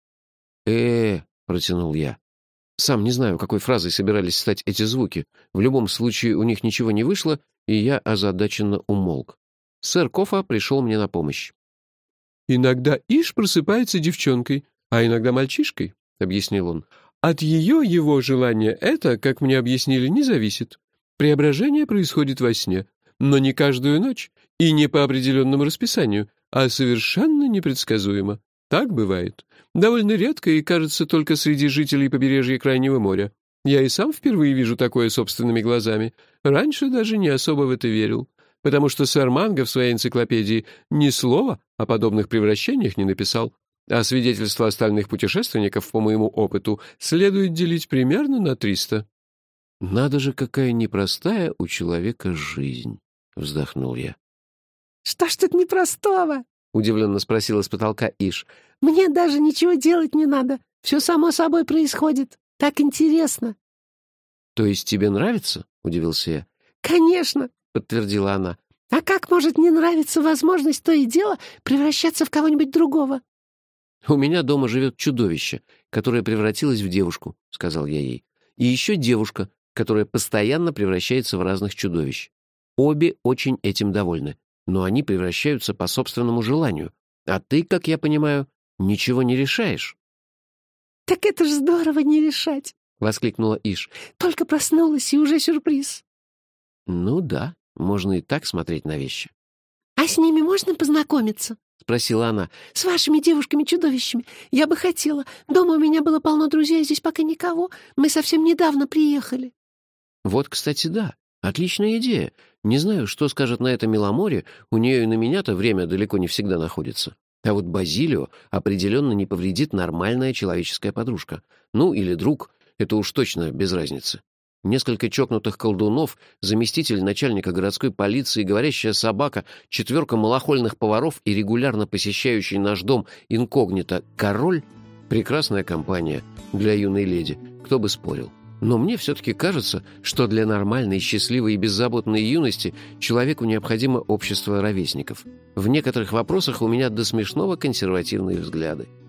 Протянул я. Сам не знаю, какой фразой собирались стать эти звуки. В любом случае у них ничего не вышло, и я озадаченно умолк. Сэр Кофа пришел мне на помощь. «Иногда Иш просыпается девчонкой, а иногда мальчишкой», — объяснил он. «От его желания это, как мне объяснили, не зависит. Преображение происходит во сне, но не каждую ночь и не по определенному расписанию, а совершенно непредсказуемо. Так бывает. Довольно редко и, кажется, только среди жителей побережья Крайнего моря. Я и сам впервые вижу такое собственными глазами. Раньше даже не особо в это верил, потому что сэр Манго в своей энциклопедии ни слова о подобных превращениях не написал, а свидетельства остальных путешественников, по моему опыту, следует делить примерно на 300. «Надо же, какая непростая у человека жизнь», — вздохнул я. «Что ж тут непростого?» — удивленно спросила с потолка Иш. «Мне даже ничего делать не надо. Все само собой происходит. Так интересно». «То есть тебе нравится?» — удивился я. «Конечно», — подтвердила она. «А как может не нравиться возможность то и дело превращаться в кого-нибудь другого?» «У меня дома живет чудовище, которое превратилось в девушку», — сказал я ей. «И еще девушка, которая постоянно превращается в разных чудовищ. Обе очень этим довольны, но они превращаются по собственному желанию. А ты, как я понимаю, ничего не решаешь». «Так это ж здорово не решать!» — воскликнула Иш. «Только проснулась, и уже сюрприз». «Ну да, можно и так смотреть на вещи». «А с ними можно познакомиться?» — спросила она. «С вашими девушками-чудовищами. Я бы хотела. Дома у меня было полно друзей, а здесь пока никого. Мы совсем недавно приехали». «Вот, кстати, да. Отличная идея. Не знаю, что скажет на это Миломоре. У нее и на меня-то время далеко не всегда находится. А вот Базилио определенно не повредит нормальная человеческая подружка. Ну, или друг. Это уж точно без разницы. Несколько чокнутых колдунов, заместитель начальника городской полиции, говорящая собака, 4 малохольных поваров и регулярно посещающий наш дом инкогнито король — прекрасная компания для юной леди, кто бы спорил. Но мне все-таки кажется, что для нормальной, счастливой и беззаботной юности человеку необходимо общество ровесников. В некоторых вопросах у меня до смешного консервативные взгляды.